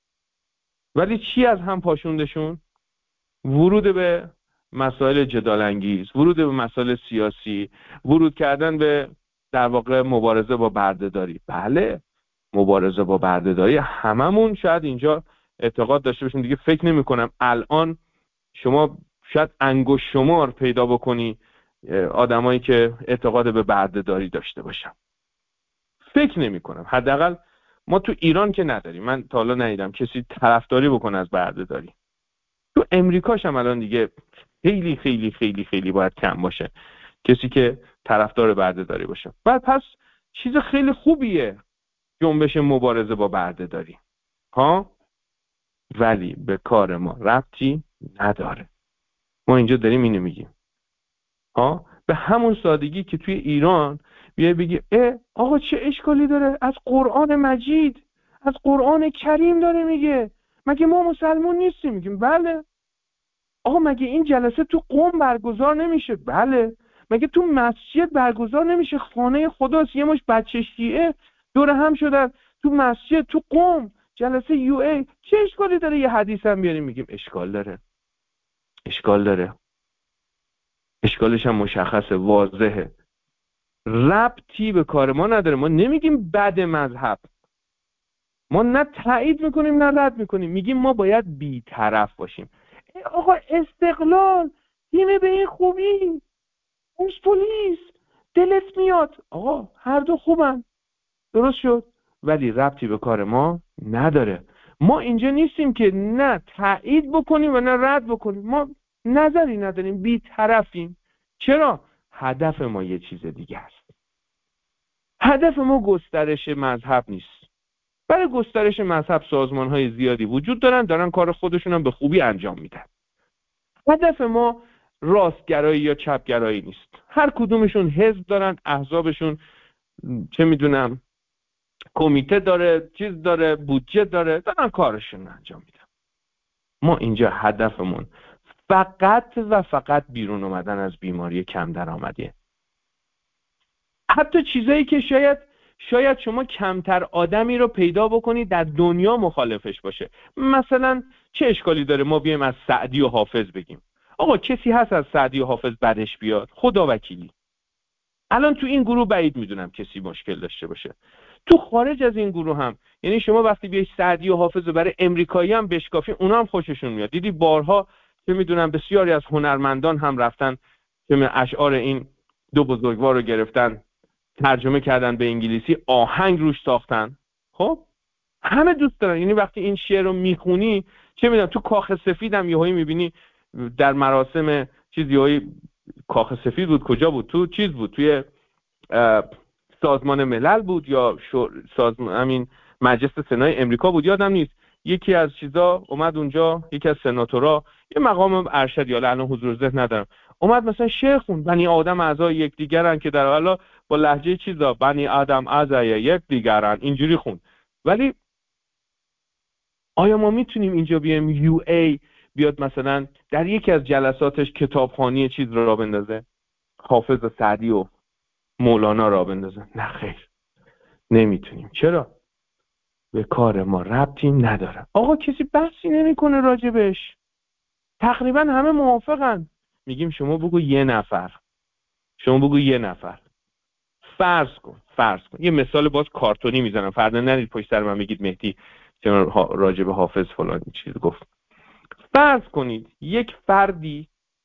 ولی چی از هم پاشوندشون؟ ورود به مسائل جدال انگیز، ورود به مسائل سیاسی، ورود کردن به در واقع مبارزه با بردهداری. بله، مبارزه با بردهداری هممون شاید اینجا اعتقاد داشته باشیم. دیگه فکر نمی کنم الان شما شاید انگشت شمار پیدا بکنی آدمایی که اعتقاد به بردهداری داشته باشن. فکر نمی کنم. حداقل ما تو ایران که نداریم. من تا حالا ندیدم کسی طرفداری بکنه از بردهداری. تو امریکاش هم الان دیگه خیلی خیلی خیلی خیلی باید کم باشه کسی که طرفدار بردهداری باشه. بعد پس چیز خیلی خوبیه جنبش مبارزه با بردهداری ها، ولی به کار ما ربطی نداره. ما اینجا داریم اینو میگیم ها، به همون سادگی که توی ایران بیای بگی اه آقا چه اشکالی داره، از قرآن مجید، از قرآن کریم داره میگه، مگه ما مسلمون نیستیم؟ میگیم بله. آقا مگه این جلسه تو قم برگزار نمیشه؟ بله. مگه تو مسجد برگزار نمیشه؟ خانه خداست، یه مش بچه شیعه دور هم شدن تو مسجد تو قم، جلسه یو ای، چه اشکالی داره یه حدیث هم بیاریم؟ میگیم اشکال داره، اشکال داره. اشکالش هم مشخصه، واضحه، ربطی به کار ما نداره. ما نمیگیم بد مذهب، ما نه تایید میکنیم نه رد میکنیم، میگیم ما باید بی‌طرف باشیم. آقا استقلال تیم به این خوبی، پرسپولیس دلت میاد، آقا هر دو خوبن، درست شد. ولی ربطی به کار ما نداره. ما اینجا نیستیم که نه تایید بکنیم و نه رد بکنیم، ما نظری نداریم، بی‌طرفیم. چرا؟ هدف ما یه چیز دیگه است. هدف ما گسترش مذهب نیست. برای گسترش مذهب سازمان‌های زیادی وجود دارن، دارن کار خودشون هم به خوبی انجام میدن. هدف ما راستگرایی یا چپگرایی نیست. هر کدومشون حزب دارن، احزابشون چه میدونم کمیته داره، چیز داره، بودجه داره، دارن کارشون انجام میدن. ما اینجا هدفمون فقط و فقط بیرون اومدن از بیماری کم درآمدیه. حتی چیزایی که شاید شاید شما کمتر آدمی رو پیدا بکنید در دنیا مخالفش باشه. مثلا چه اشکالی داره ما بیایم از سعدی و حافظ بگیم؟ آقا کسی هست از سعدی و حافظ بدش بیاد؟ خدا وکیلی. الان تو این گروه بعید میدونم کسی مشکل داشته باشه. تو خارج از این گروه هم، یعنی شما وقتی بیای سعدی و حافظ رو برای امریکایی هم بشکافی، اونا هم خوششون میاد. دیدی بارها که میدونم بسیاری از هنرمندان هم رفتن که اشعار این دو بزرگوار رو گرفتن، ترجمه کردن به انگلیسی، آهنگ روش ساختن. خب همه دوست دارن. یعنی وقتی این شعر رو میخونی، چه میدونم تو کاخ سفید هم یهویی میبینی در مراسم چیزی های کاخ سفید بود، کجا بود؟ تو چیز بود، توی سازمان ملل بود یا سازمان همین مجلس سنای امریکا بود، یادم نیست. یکی از چیزا اومد اونجا، یکی از سناتورا، یه مقام ارشد یا الان حضور ذهن ندارم، اومد مثلا شعر خوند، بنی آدم اعضای یکدیگرن، که در واقع با لهجه چیزا بنی آدم اعضای یکدیگرن اینجوری خوند. ولی آیا ما میتونیم اینجا بیایم یو ای بیاد مثلا در یکی از جلساتش کتابخوانی چیز را بندازه، حافظ و سعدی و مولانا را بندازه؟ نه خیر، نمیتونیم. چرا؟ به کار ما ربطی نداره. آقا کسی بحثی نمیکنه راجبش، تقریبا همه موافقن. میگیم شما بگو یه نفر، شما بگو یه نفر فرض کن فرض کن یه مثال باز کارتونی میزنم، فردا نرید پشت سر من بگید مهدی راجب حافظ فلان چیز گفت. فرض کنید یک فردی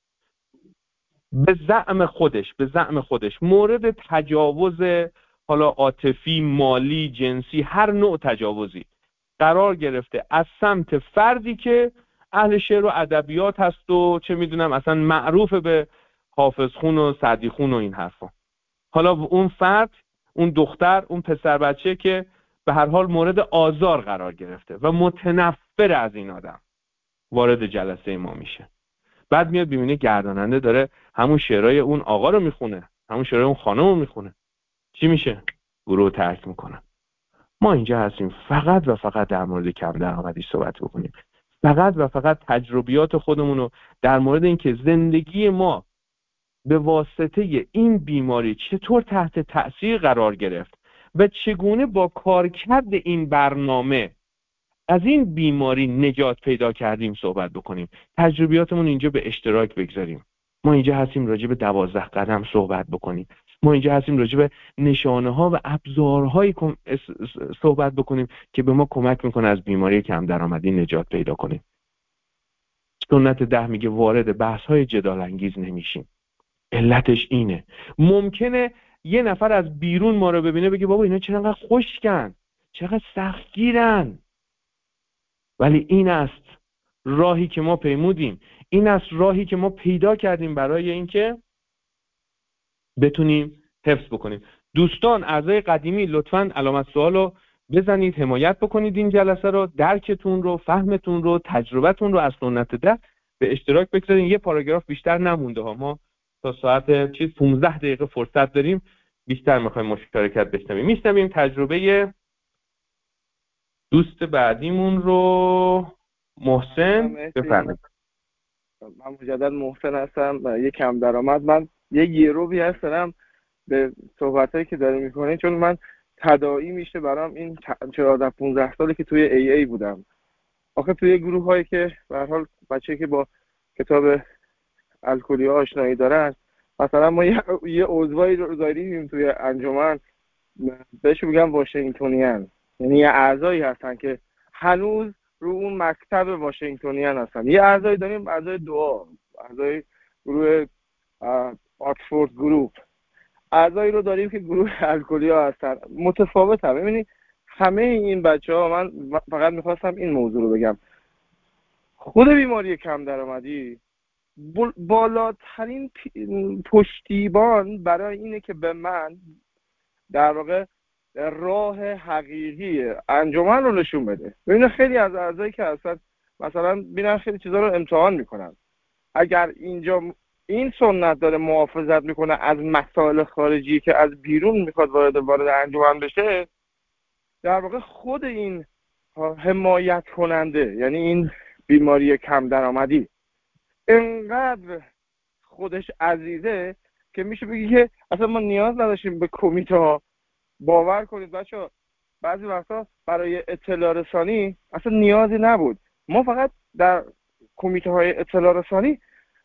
به زعم خودش به زعم خودش مورد تجاوز، حالا عاطفی، مالی، جنسی، هر نوع تجاوزی قرار گرفته از سمت فردی که اهل شعر و ادبیات هست و چه میدونم اصلا معروف به حافظ خون و سعدی خون و این حرفا. حالا اون فرد، اون دختر، اون پسر بچه که به هر حال مورد آزار قرار گرفته و متنفر از این آدم وارد جلسه ما میشه. بعد میاد ببینه گرداننده داره همون شعرهای اون آقا رو میخونه، همون شعرهای اون خانم رو میخونه. چی میشه؟ گروه ترک میکنه. ما اینجا هستیم فقط و فقط در مورد کم درآمدی صحبت بکنیم، فقط و فقط تجربیات خودمون رو در مورد اینکه زندگی ما به واسطه این بیماری چطور تحت تأثیر قرار گرفت و چگونه با کارکرد این برنامه از این بیماری نجات پیدا کردیم صحبت بکنیم. تجربیاتمون اینجا به اشتراک بگذاریم. ما اینجا هستیم راجع به دوازده قدم صحبت بکنیم. ما اینجا هستیم راجع به نشانه ها و ابزارهایی صحبت بکنیم که به ما کمک میکنه از بیماری کم درآمدی نجات پیدا کنیم. سنت ده میگه وارد بحث های جدال انگیز نمیشیم. علتش اینه. ممکنه یه نفر از بیرون ما رو ببینه بگه بابا اینا چرا انقدر خشکن، چقدر سختگیرن. ولی این است راهی که ما پیمودیم، این است راهی که ما پیدا کردیم برای اینکه بتونیم حفظ بکنیم. دوستان اعضای قدیمی لطفاً علامت سوال رو بزنید، حمایت بکنید این جلسه رو، درکتون رو، فهمتون رو، تجربتون رو از سنت ده به اشتراک بگذارید. یه پاراگراف بیشتر نمونده ها، ما تا ساعت چیز پانزده دقیقه فرصت داریم، بیشتر میخوایم مشارکت بشنویم. میشنویم تجربه دوست بعدیمون رو. محسن بفرمایید. من مجدد محسن هستم، یک کم درآمد. من یه گیروبی هستم به صحبتایی که داری میکنی، چون من تداعی میشه برام این چهارده پانزده سالی که توی ای ای بودم. آخه توی گروه هایی که به هر حال بچه‌ای که با کتاب الکلی آشنایی دارن، مثلا ما یه, یه عضوایی رو داریم توی انجمن بهش میگم واشنگتنیان، یعنی یه اعضایی هستن که هنوز رو اون مکتب واشنگتنیان هستن. یه اعضایی داریم، اعضای دعا، اعضای گروه آکسفورد گروپ، اعضایی رو داریم که گروه الکلی ها هستن. متفاوت هم. ببینید همه این بچه ها، من فقط میخواستم این موضوع رو بگم، خود بیماری کم درآمدی بالاترین پشتیبان برای اینه که به من در واقع راه حقیقی انجمن رو نشون بده. ببینید خیلی از اعضایی که اصلا مثلا ببینن خیلی چیزا رو امتحان میکنن، اگر اینجا این سنت داره محافظت میکنه از مسائل خارجی که از بیرون میخواد وارد وارد انجمن بشه، در واقع خود این حمایت کننده، یعنی این بیماری کم درآمدی، انقدر خودش عزیزه که میشه بگی که اصلا ما نیاز نداشتیم به کمیته ها. باور کنید بچه‌ها بعضی وقتا برای اطلاع رسانی اصلا نیازی نبود، ما فقط در کمیته های اطلاع رسانی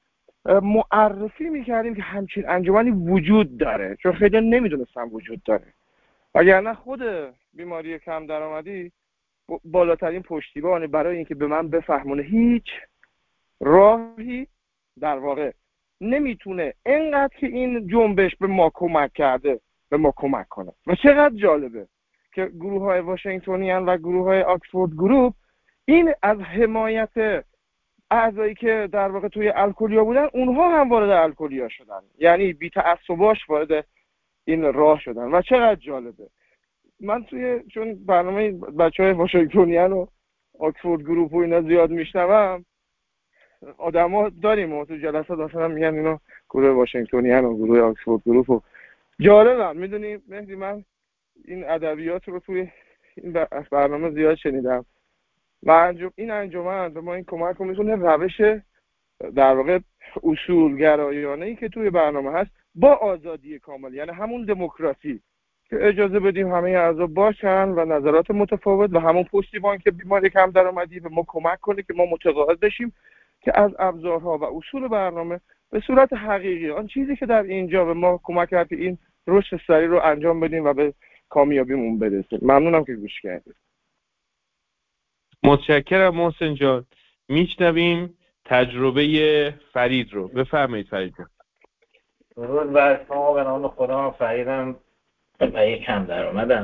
معرفی میکردیم که همچین انجمنی وجود داره، چون خیلی نمیدونستن وجود داره. وگرنه خود بیماری کم درآمدی بالاترین پشتیبانه برای اینکه به من بفهمونه هیچ راهی در واقع نمیتونه اینقدر که این جنبش به ما کمک کرده به ما کمک کنه. و چقدر جالبه که گروه های واشنگتونیان و گروه های آکسفورد گروپ این از حمایت اعضایی که در واقع توی الکلیا بودن، اونها هم وارد الکلیا شدن، یعنی بی تعصباش وارد این راه شدن. و چقدر جالبه، من توی چون برنامه بچهای واشنگتونیان و آکسفورد گروپ و اینا زیاد میشنوم، آدما داریم و تو جلسات مثلا میگن اینا گروه واشنگتونیان و گروه آکسفورد گروپ و جالبه. میدونی مهدی، من این ادبیات رو توی این برنامه زیاد شنیدم و انجام این انجمن به ما این کمک رو میکنه روش در واقع اصولگرایانه‌ای که توی برنامه هست با آزادی کامل، یعنی همون دموکراسی که اجازه بدیم همه اعضا باشن و نظرات متفاوت و همون پشتیبان که بیماری کم درآمدی به ما کمک کنه که ما متقاعد بشیم که از ابزارها و اصول برنامه به صورت حقیقی آن چیزی که در اینجا به ما کمک کرد این رشد سریع رو انجام بدیم و به کامیابیمون برسیم. ممنونم که گوش کردید. متشکرم محسن جان. میشنویم تجربه فرید رو. بفرمایید فرید جان. درود بر شما. به نام خدا. فریدم و یک کم درآمدم.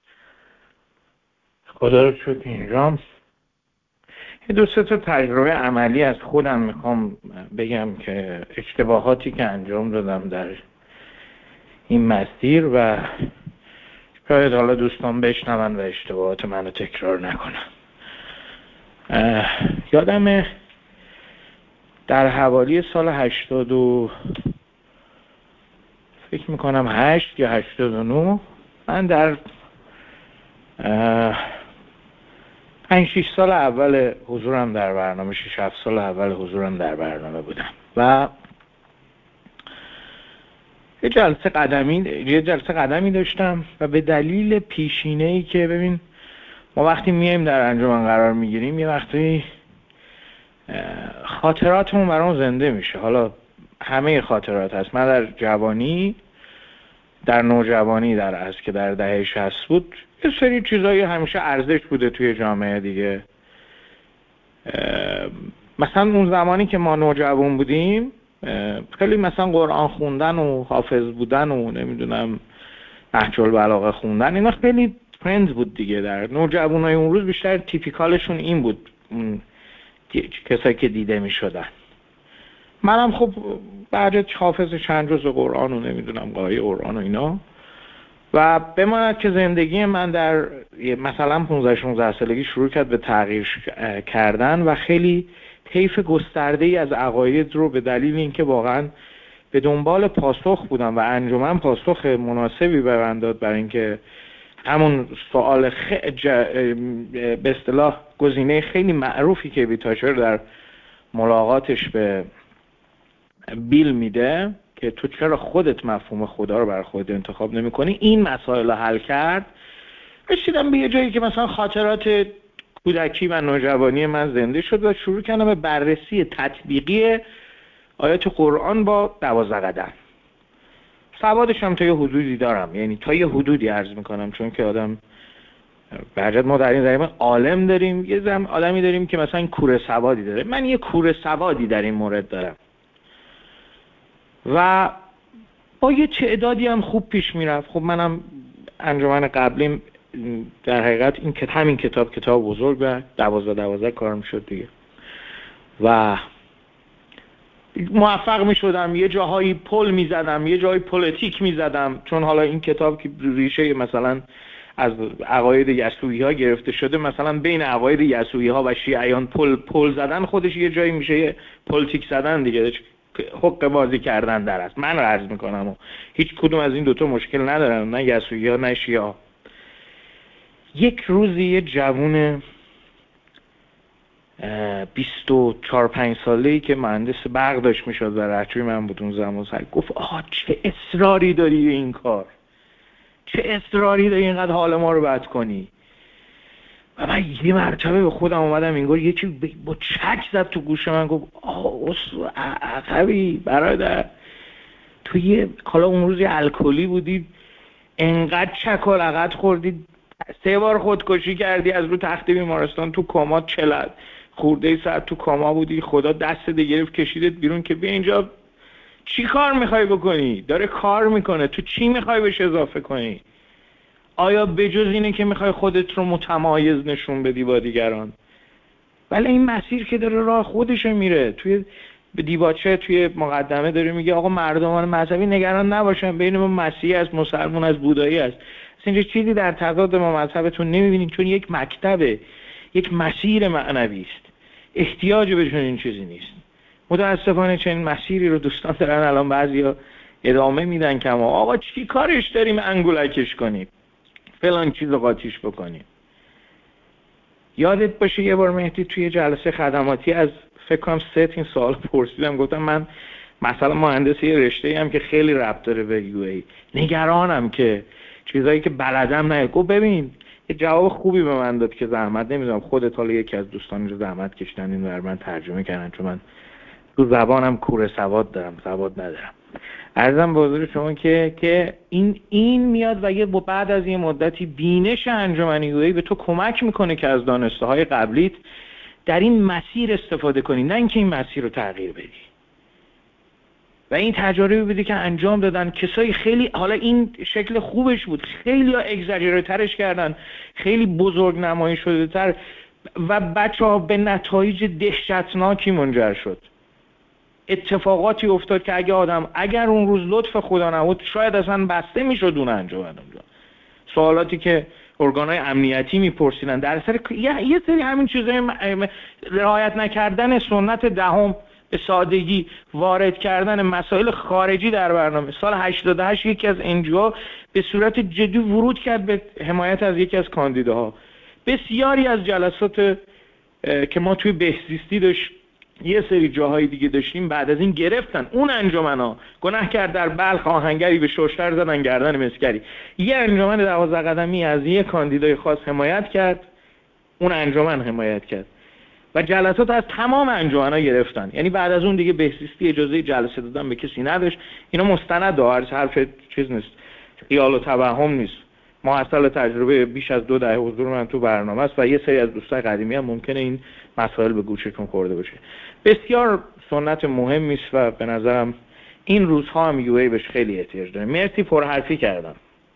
خدا رو شکر اینجام. یه دو سه تا تجربه عملی از خودم میخوام بگم که اشتباهاتی که انجام دادم در این مسیر و شاید حالا دوستان بشنون و اشتباهات منو تکرار نکنم. یادم در حوالی سال هشتاد و فکر میکنم هشت یا هشتاد و نه من در پنج شش سال اول حضورم در برنامه، شش هفت سال اول حضورم در برنامه بودم و یه جلسه قدمی یه جلسه قدمی داشتم و به دلیل پیشینه‌ای که ببین ما وقتی میایم در انجمن قرار میگیریم یه وقتی خاطراتمون برام زنده میشه. حالا همه خاطرات هست. من در جوانی، در نوجوانی در از که در دهه شصت بود، یه سری چیزایی همیشه ارزش بوده توی جامعه دیگه. مثلا اون زمانی که ما نوجوان بودیم خیلی مثلا قرآن خوندن و حافظ بودن و نمیدونم نهج البلاغه خوندن اینا خیلی ترند بود دیگه. در نوجوانای اون روز بیشتر تیپیکالشون این بود، اون کسایی که دیده میشدن. منم خب بعد حافظ چند جزء قرآن و نمیدونم قاری قرآن و اینا و بماند که زندگی من در مثلا پانزده شانزده سالگی شروع کرد به تغییر کردن و خیلی طیف گسترده‌ای از عقاید رو به دلیل اینکه واقعا به دنبال پاسخ بودم و انجمن پاسخ مناسبی به من داد برای اینکه همون سوال خ... ج... به اصطلاح گزینه خیلی معروفی که بیتاچر در ملاقاتش به بیل میده که تو چرا خودت مفهوم خدا رو برای خودت انتخاب نمی کنی، این مسائل رو حل کرد. رسیدم به یه جایی که مثلا خاطرات کودکی و نوجوانی من زنده شد و شروع کردم به بررسی تطبیقی آیات قرآن با دوازده قدم. سوادش هم تا یه حدودی دارم، یعنی تا یه حدودی عرض میکنم، چون که آدم برجت ما در این زمینه عالم داریم، یه زم آدمی داریم که مثلا کوره سوادی داره. من یه کوره سوادی در این مورد دارم و با یه تعدادی هم خوب پیش میرفت. خب منم انجمن قبلیم در حقیقت این کتاب همین کتاب کتاب بزرگ و دوازده دوازده کار میشد دیگه و موفق میشدم یه جاهایی پل میزدم، یه جایی پلیتیک میزدم، چون حالا این کتاب که ریشه مثلا از عقاید یسوعی ها گرفته شده، مثلا بین عقاید یسوعی ها و شیعیان پل پل زدن خودش یه جایی میشه یه پلیتیک زدن دیگه، حق بازی کردن در است. من عرض میکنم و هیچ کدوم از این دوتا مشکل ندارن، نه یسوعی ها نه شیعه ها. یک روزی یه جوون بیست و چهار پنج ساله‌ای که مهندس برق داشت میشد و رهجوی من بود اون زمان، گفت آها چه اصراری داری به این کار، چه اصراری داری اینقدر حال ما رو بد کنی. و من یه مرتبه به خودم اومدم انگار یکی با چک زد تو گوش من، گفت آه عقبی برادر، تو یه حالا اون روز یه الکلی بودی، انقدر چک و لغت خوردی، سه بار خودکشی کردی، از رو تخت بیمارستان تو کما چلد خورده ساعت تو کما بودی، خدا دست ده گرفت کشیدت بیرون که بیا اینجا چی کار میخوای بکنی؟ داره کار میکنه، تو چی میخوای بهش اضافه کنی؟ آیا بجز اینه که میخوای خودت رو متمایز نشون بدی با دیگران؟ ولی این مسیر که داره راه خودشو میره. توی دیباچه توی مقدمه داره میگه آقا مردمان مذهبی نگران نباشن، بین ما مسیحی است، مسلمان است، بودایی است، اینجا چیزی در تضاد ما مذهبتون نمیبینید، چون یک مکتبه، یک مسیر معنوی است، احتیاج به چنین چیزی نیست. متاسفانه چنین مسیری رو دوستان دارن الان بعضیا ادامه میدن که ما آقا چی کارش داریم انگولکش کنیم، فلان چیزو قاطیش بکنیم. یادت باشه یه بار مهدی توی جلسه خدماتی از فکر کنم ست این سوال پرسیدم، گفتم من مثلا مهندسی رشته‌ای هم که خیلی ربط داره به یو ای، نگرانم که چیزایی که بلدم نه. گفت ببین یه جواب خوبی به من داد که زحمت نمیدونم خودت حالا یکی از دوستان رو زحمت کشیدن این رو من ترجمه کردن، چون من تو زبانم کوره سواد دارم، سواد ندارم. عرضم به حضور شما که که این این میاد و یه بعد از یه مدتی بینش انجمن یو ای به تو کمک میکنه که از دانسته های قبلیت در این مسیر استفاده کنی، نه اینکه این مسیر رو تغییر بدی. و این تجاربی بودی که انجام دادن کسایی خیلی، حالا این شکل خوبش بود، خیلی ها اگزاجره ترش کردن، خیلی بزرگ نمایی شده تر و بچه ها به نتایج دهشتناکی منجر شد. اتفاقاتی افتاد که اگه آدم اگر اون روز لطف خدا نبود شاید اصلا بسته میشد اون انجام اونجا. سوالاتی که ارگانهای امنیتی میپرسیدن در اثر یه, یه سری همین چیزای رعایت نکردن سنت دهم، به سادگی وارد کردن مسائل خارجی در برنامه. سال هشتاد و هشت یکی از انجیوها به صورت جدی ورود کرد به حمایت از یکی از کاندیداها. بسیاری از جلسات که ما توی بهزیستی داشت یه سری جاهای دیگه داشتیم بعد از این گرفتن اون انجمنا. گناه کرد در بلخ آهنگری به ششتر زدن گردن مسکری. یه انجمن دوازده قدمی از یه کاندیدای خاص حمایت کرد، اون انجمن حمایت کرد و جلسات از تمام انجمنا گرفتن. یعنی بعد از اون دیگه بهزیستی اجازه جلسه دادن به کسی نداشت. اینا مستند داره، حرف چیز نیست، خیال و توهم نیست. محصل تجربه بیش از دو دهه حضور من تو برنامه است و یه سری از دوستای قدیمی هم ممکنه این مسائل به گوششون خورده باشه. بسیار سنت مهمی است و به نظرم این روزها هم یو ای بهش خیلی احتیاج داره. مرسی، پرحرفی کردم.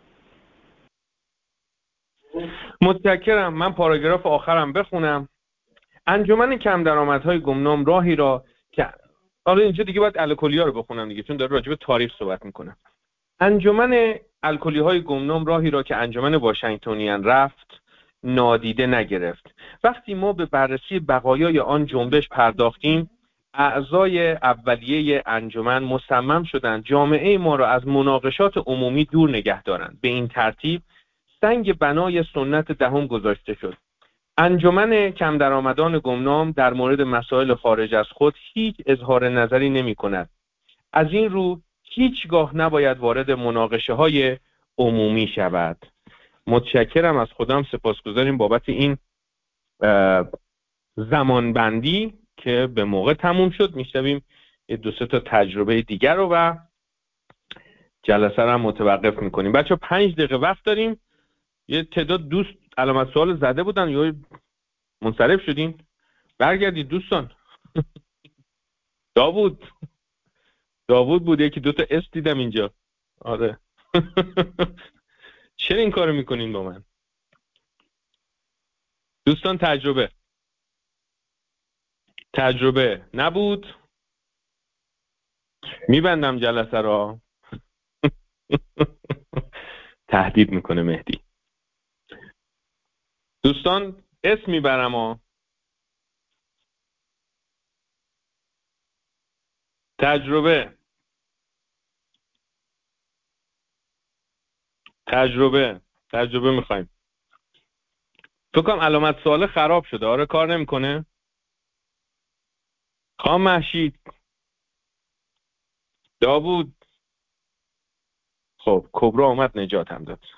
متشکرم. من پاراگراف آخرم بخونم. انجمن کم درآمدهای گمنام راهی را که حالا اینجا دیگه باید الکلیا رو بخونم دیگه، چون داره راجع به تاریخ صحبت میکنه. انجمن الکلی‌های گمنام راهی را که انجمن واشنگتنیان رفت نادیده نگرفت. وقتی ما به بررسی بقایای آن جنبش پرداختیم، اعضای اولیه انجمن مصمم شدند جامعه ما را از مناقشات عمومی دور نگه دارند. به این ترتیب سنگ بنای سنت دهم گذاشته شد. انجمن کم درآمدان گمنام در مورد مسائل خارج از خود هیچ اظهار نظری نمی کند. از این رو هیچگاه نباید وارد مناقشه های عمومی شود. متشکرم، از خودم سپاسگزاریم بابت این زمانبندی که به موقع تموم شد. میشنویم دو سه تا تجربه دیگر رو و جلسه رو هم متوقف میکنیم. بچه پنج دقیقه وقت داریم. یه تعداد دوست علامت سوال زده بودن یا منصرف شدین؟ برگردید دوستان. داوود داوود بود، یکی دوتا اس دیدم اینجا. آره. چرا این کارو میکنین با من؟ دوستان تجربه تجربه نبود. میبندم جلسه را. تهدید میکنه مهدی. دوستان اسم میبرم ها. تجربه تجربه تجربه میخوایم. فکر کنم علامت سوال خراب شده. آره کار نمیکنه. خانم مهشید، داوود. خب کبرا اومد نجات هم داد.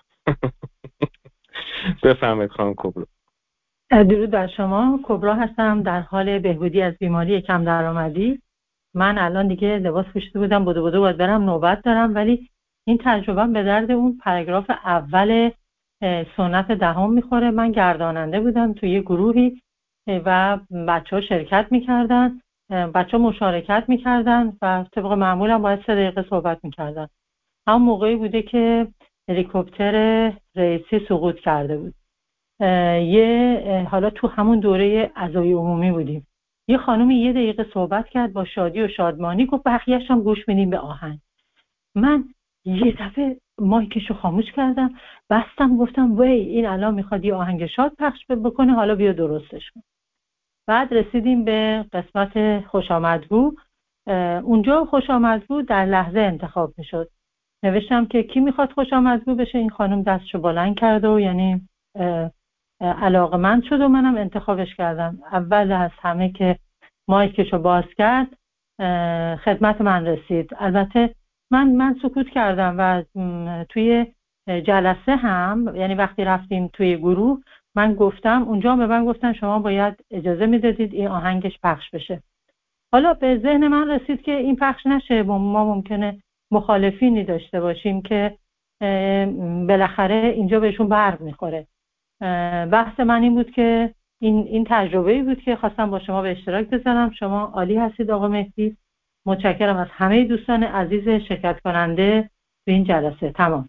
بفرمایید خانم کبرا. درود بر شما. کبرا هستم، در حال بهبودی از بیماری کم درآمدی. من الان دیگه لباس پوشیده بودم، بودو بودو باید برم، نوبت دارم، ولی این تجربه به درد اون پاراگراف اول سنت دهم میخوره. من گرداننده بودم توی یه گروهی و بچه ها شرکت میکردن، بچه ها مشارکت میکردن و طبق معمولم باید سه دقیقه صحبت میکردن. همون موقعی بوده که هلیکوپتر رئیسی سقوط کرده بود. یه حالا تو همون دوره عزای عمومی بودیم. یه خانومی یه دقیقه صحبت کرد با شادی و شادمانی، گفت بقیه‌اش هم گوش میدیم به آهنگ. من یه دفعه مایکشو خاموش کردم، بستم، گفتم وای این الان میخواد یه آهنگ شاد پخش بکنه، حالا بیا درستش کن. بعد رسیدیم به قسمت خوش آمدگو. اونجا خوش آمدگو در لحظه انتخاب میشد. نوشتم که کی میخواد خوش آمدگو بشه. این خانم دستشو بلند کرد و یعنی علاقه‌مند شد و منم انتخابش کردم. اول از همه که مایکشو باز کرد خدمت من رسید. البته من من سکوت کردم و توی جلسه هم، یعنی وقتی رفتیم توی گروه، من گفتم، اونجا به من گفتن شما باید اجازه میدادید این آهنگش پخش بشه. حالا به ذهن من رسید که این پخش نشه، ما ممکنه مخالفینی داشته باشیم که بالاخره اینجا بهشون برق میخوره. بحث من این بود که این این تجربه‌ای بود که خواستم با شما به اشتراک بذارم. شما عالی هستید آقا مهدی. متشکرم از همه دوستان عزیز شرکت کننده به این جلسه. تمام.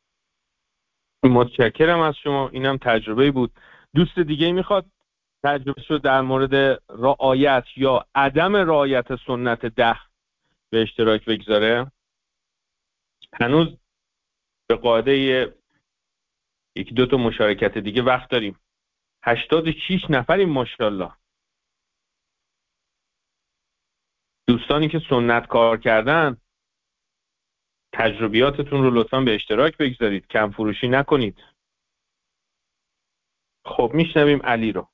متشکرم از شما. اینم تجربه‌ای بود. دوست دیگه میخواد تجربه شو در مورد رعایت یا عدم رعایت سنت ده به اشتراک بگذاره؟ هنوز به قاعده یکی دو تا مشارکت دیگه وقت داریم. هشتاد و شش نفریم ماشاءالله. دوستانی که سنت کار کردن تجربیاتتون رو لطفاً به اشتراک بگذارید، کم فروشی نکنید. خب میشنویم علی رو.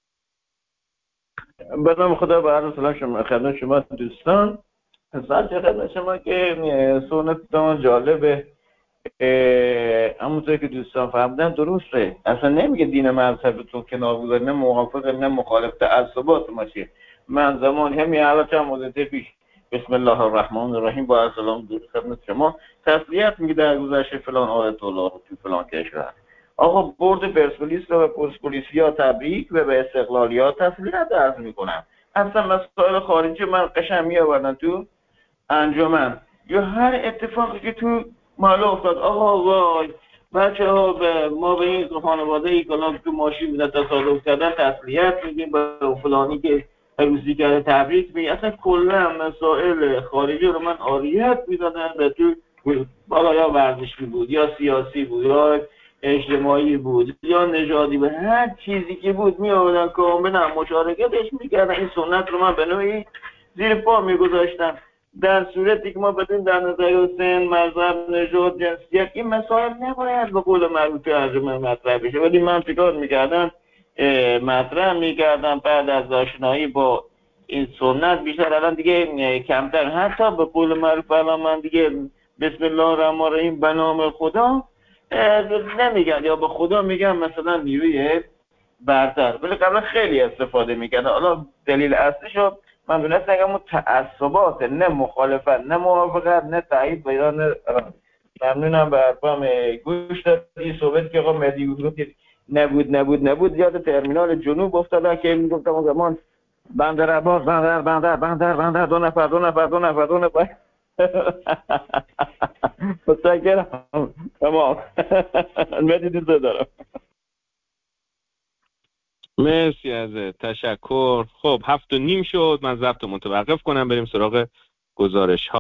به نام خدا و عرض سلام شما خدمت شما دوستان. سلام خدمت شما که سنت جالبه. همونطور که دوستان فهمیدن درسته. اصلا نمیگه دین مذهبتون کنار بذارید، نه موافق نه مخالف تعصبات ماشه. من زمان همین حالا چند مدت پیش بسم الله الرحمن الرحیم با سلام درود خدمت شما تسلیت میگه در گذشته فلان آیت الله تو فلان کشور. آقا برد پرسپولیس رو به پرسپولیسیا تبریک و به استقلالیا تسلیت عرض میکنم. اصلا مسائل خارجی من قشنگ میآوردن تو انجمن یا هر اتفاقی که تو محله افتاد. آقا وای بچه ها به ما به این خانواده ای کلام تو ماشین بوده تصادف کردن تسلیت میگیم، به فلانی که روزی کرده تبریک میگیم. اصلا کلا مسائل خارجی رو من عاریت میدادن به تو بالا، یا ورزشی بود یا سیاسی بود یا اجتماعی بود یا نژادی بود، هر چیزی که بود می آوردن کاملا مشارکتش میکردن. این سنت رو من به نوعی زیر پا میگذاشتم. در صورتی که ما بدون در نظر سن، مذهب، نژاد، جنسیت این مسائل نباید به قول معروف تو انجمن مطرح بشه، ولی من چیکار میکردم؟ مطرح میکردم. بعد از آشنایی با این سنت بیشتر الان دیگه کمتر، حتی به قول معروف الان من دیگه بسم الله الرحمن الرحیم به نام خدا نمیگن، یا به خدا میگن مثلا نیروی برتر، ولی قبلا خیلی استفاده میکردن. حالا دلیل اصلیشو من دونست نگم اون تعصبات، نه مخالفت نه موافقت نه تایید و یا نه. ممنونم به حرفم گوش دادی. صحبت که آقا مهدی گفت که نبود نبود نبود یاد ترمینال جنوب افتادن که میگفتم اون زمان بندر عباس بندر بندر بندر بندر دو نفر دو نفر دو نفر دو نفر متشکرم. تمام. مهدی دوست دارم. مرسی ازت، تشکر. خب هفت و نیم شد، من ضبط متوقف کنم بریم سراغ گزارش ها.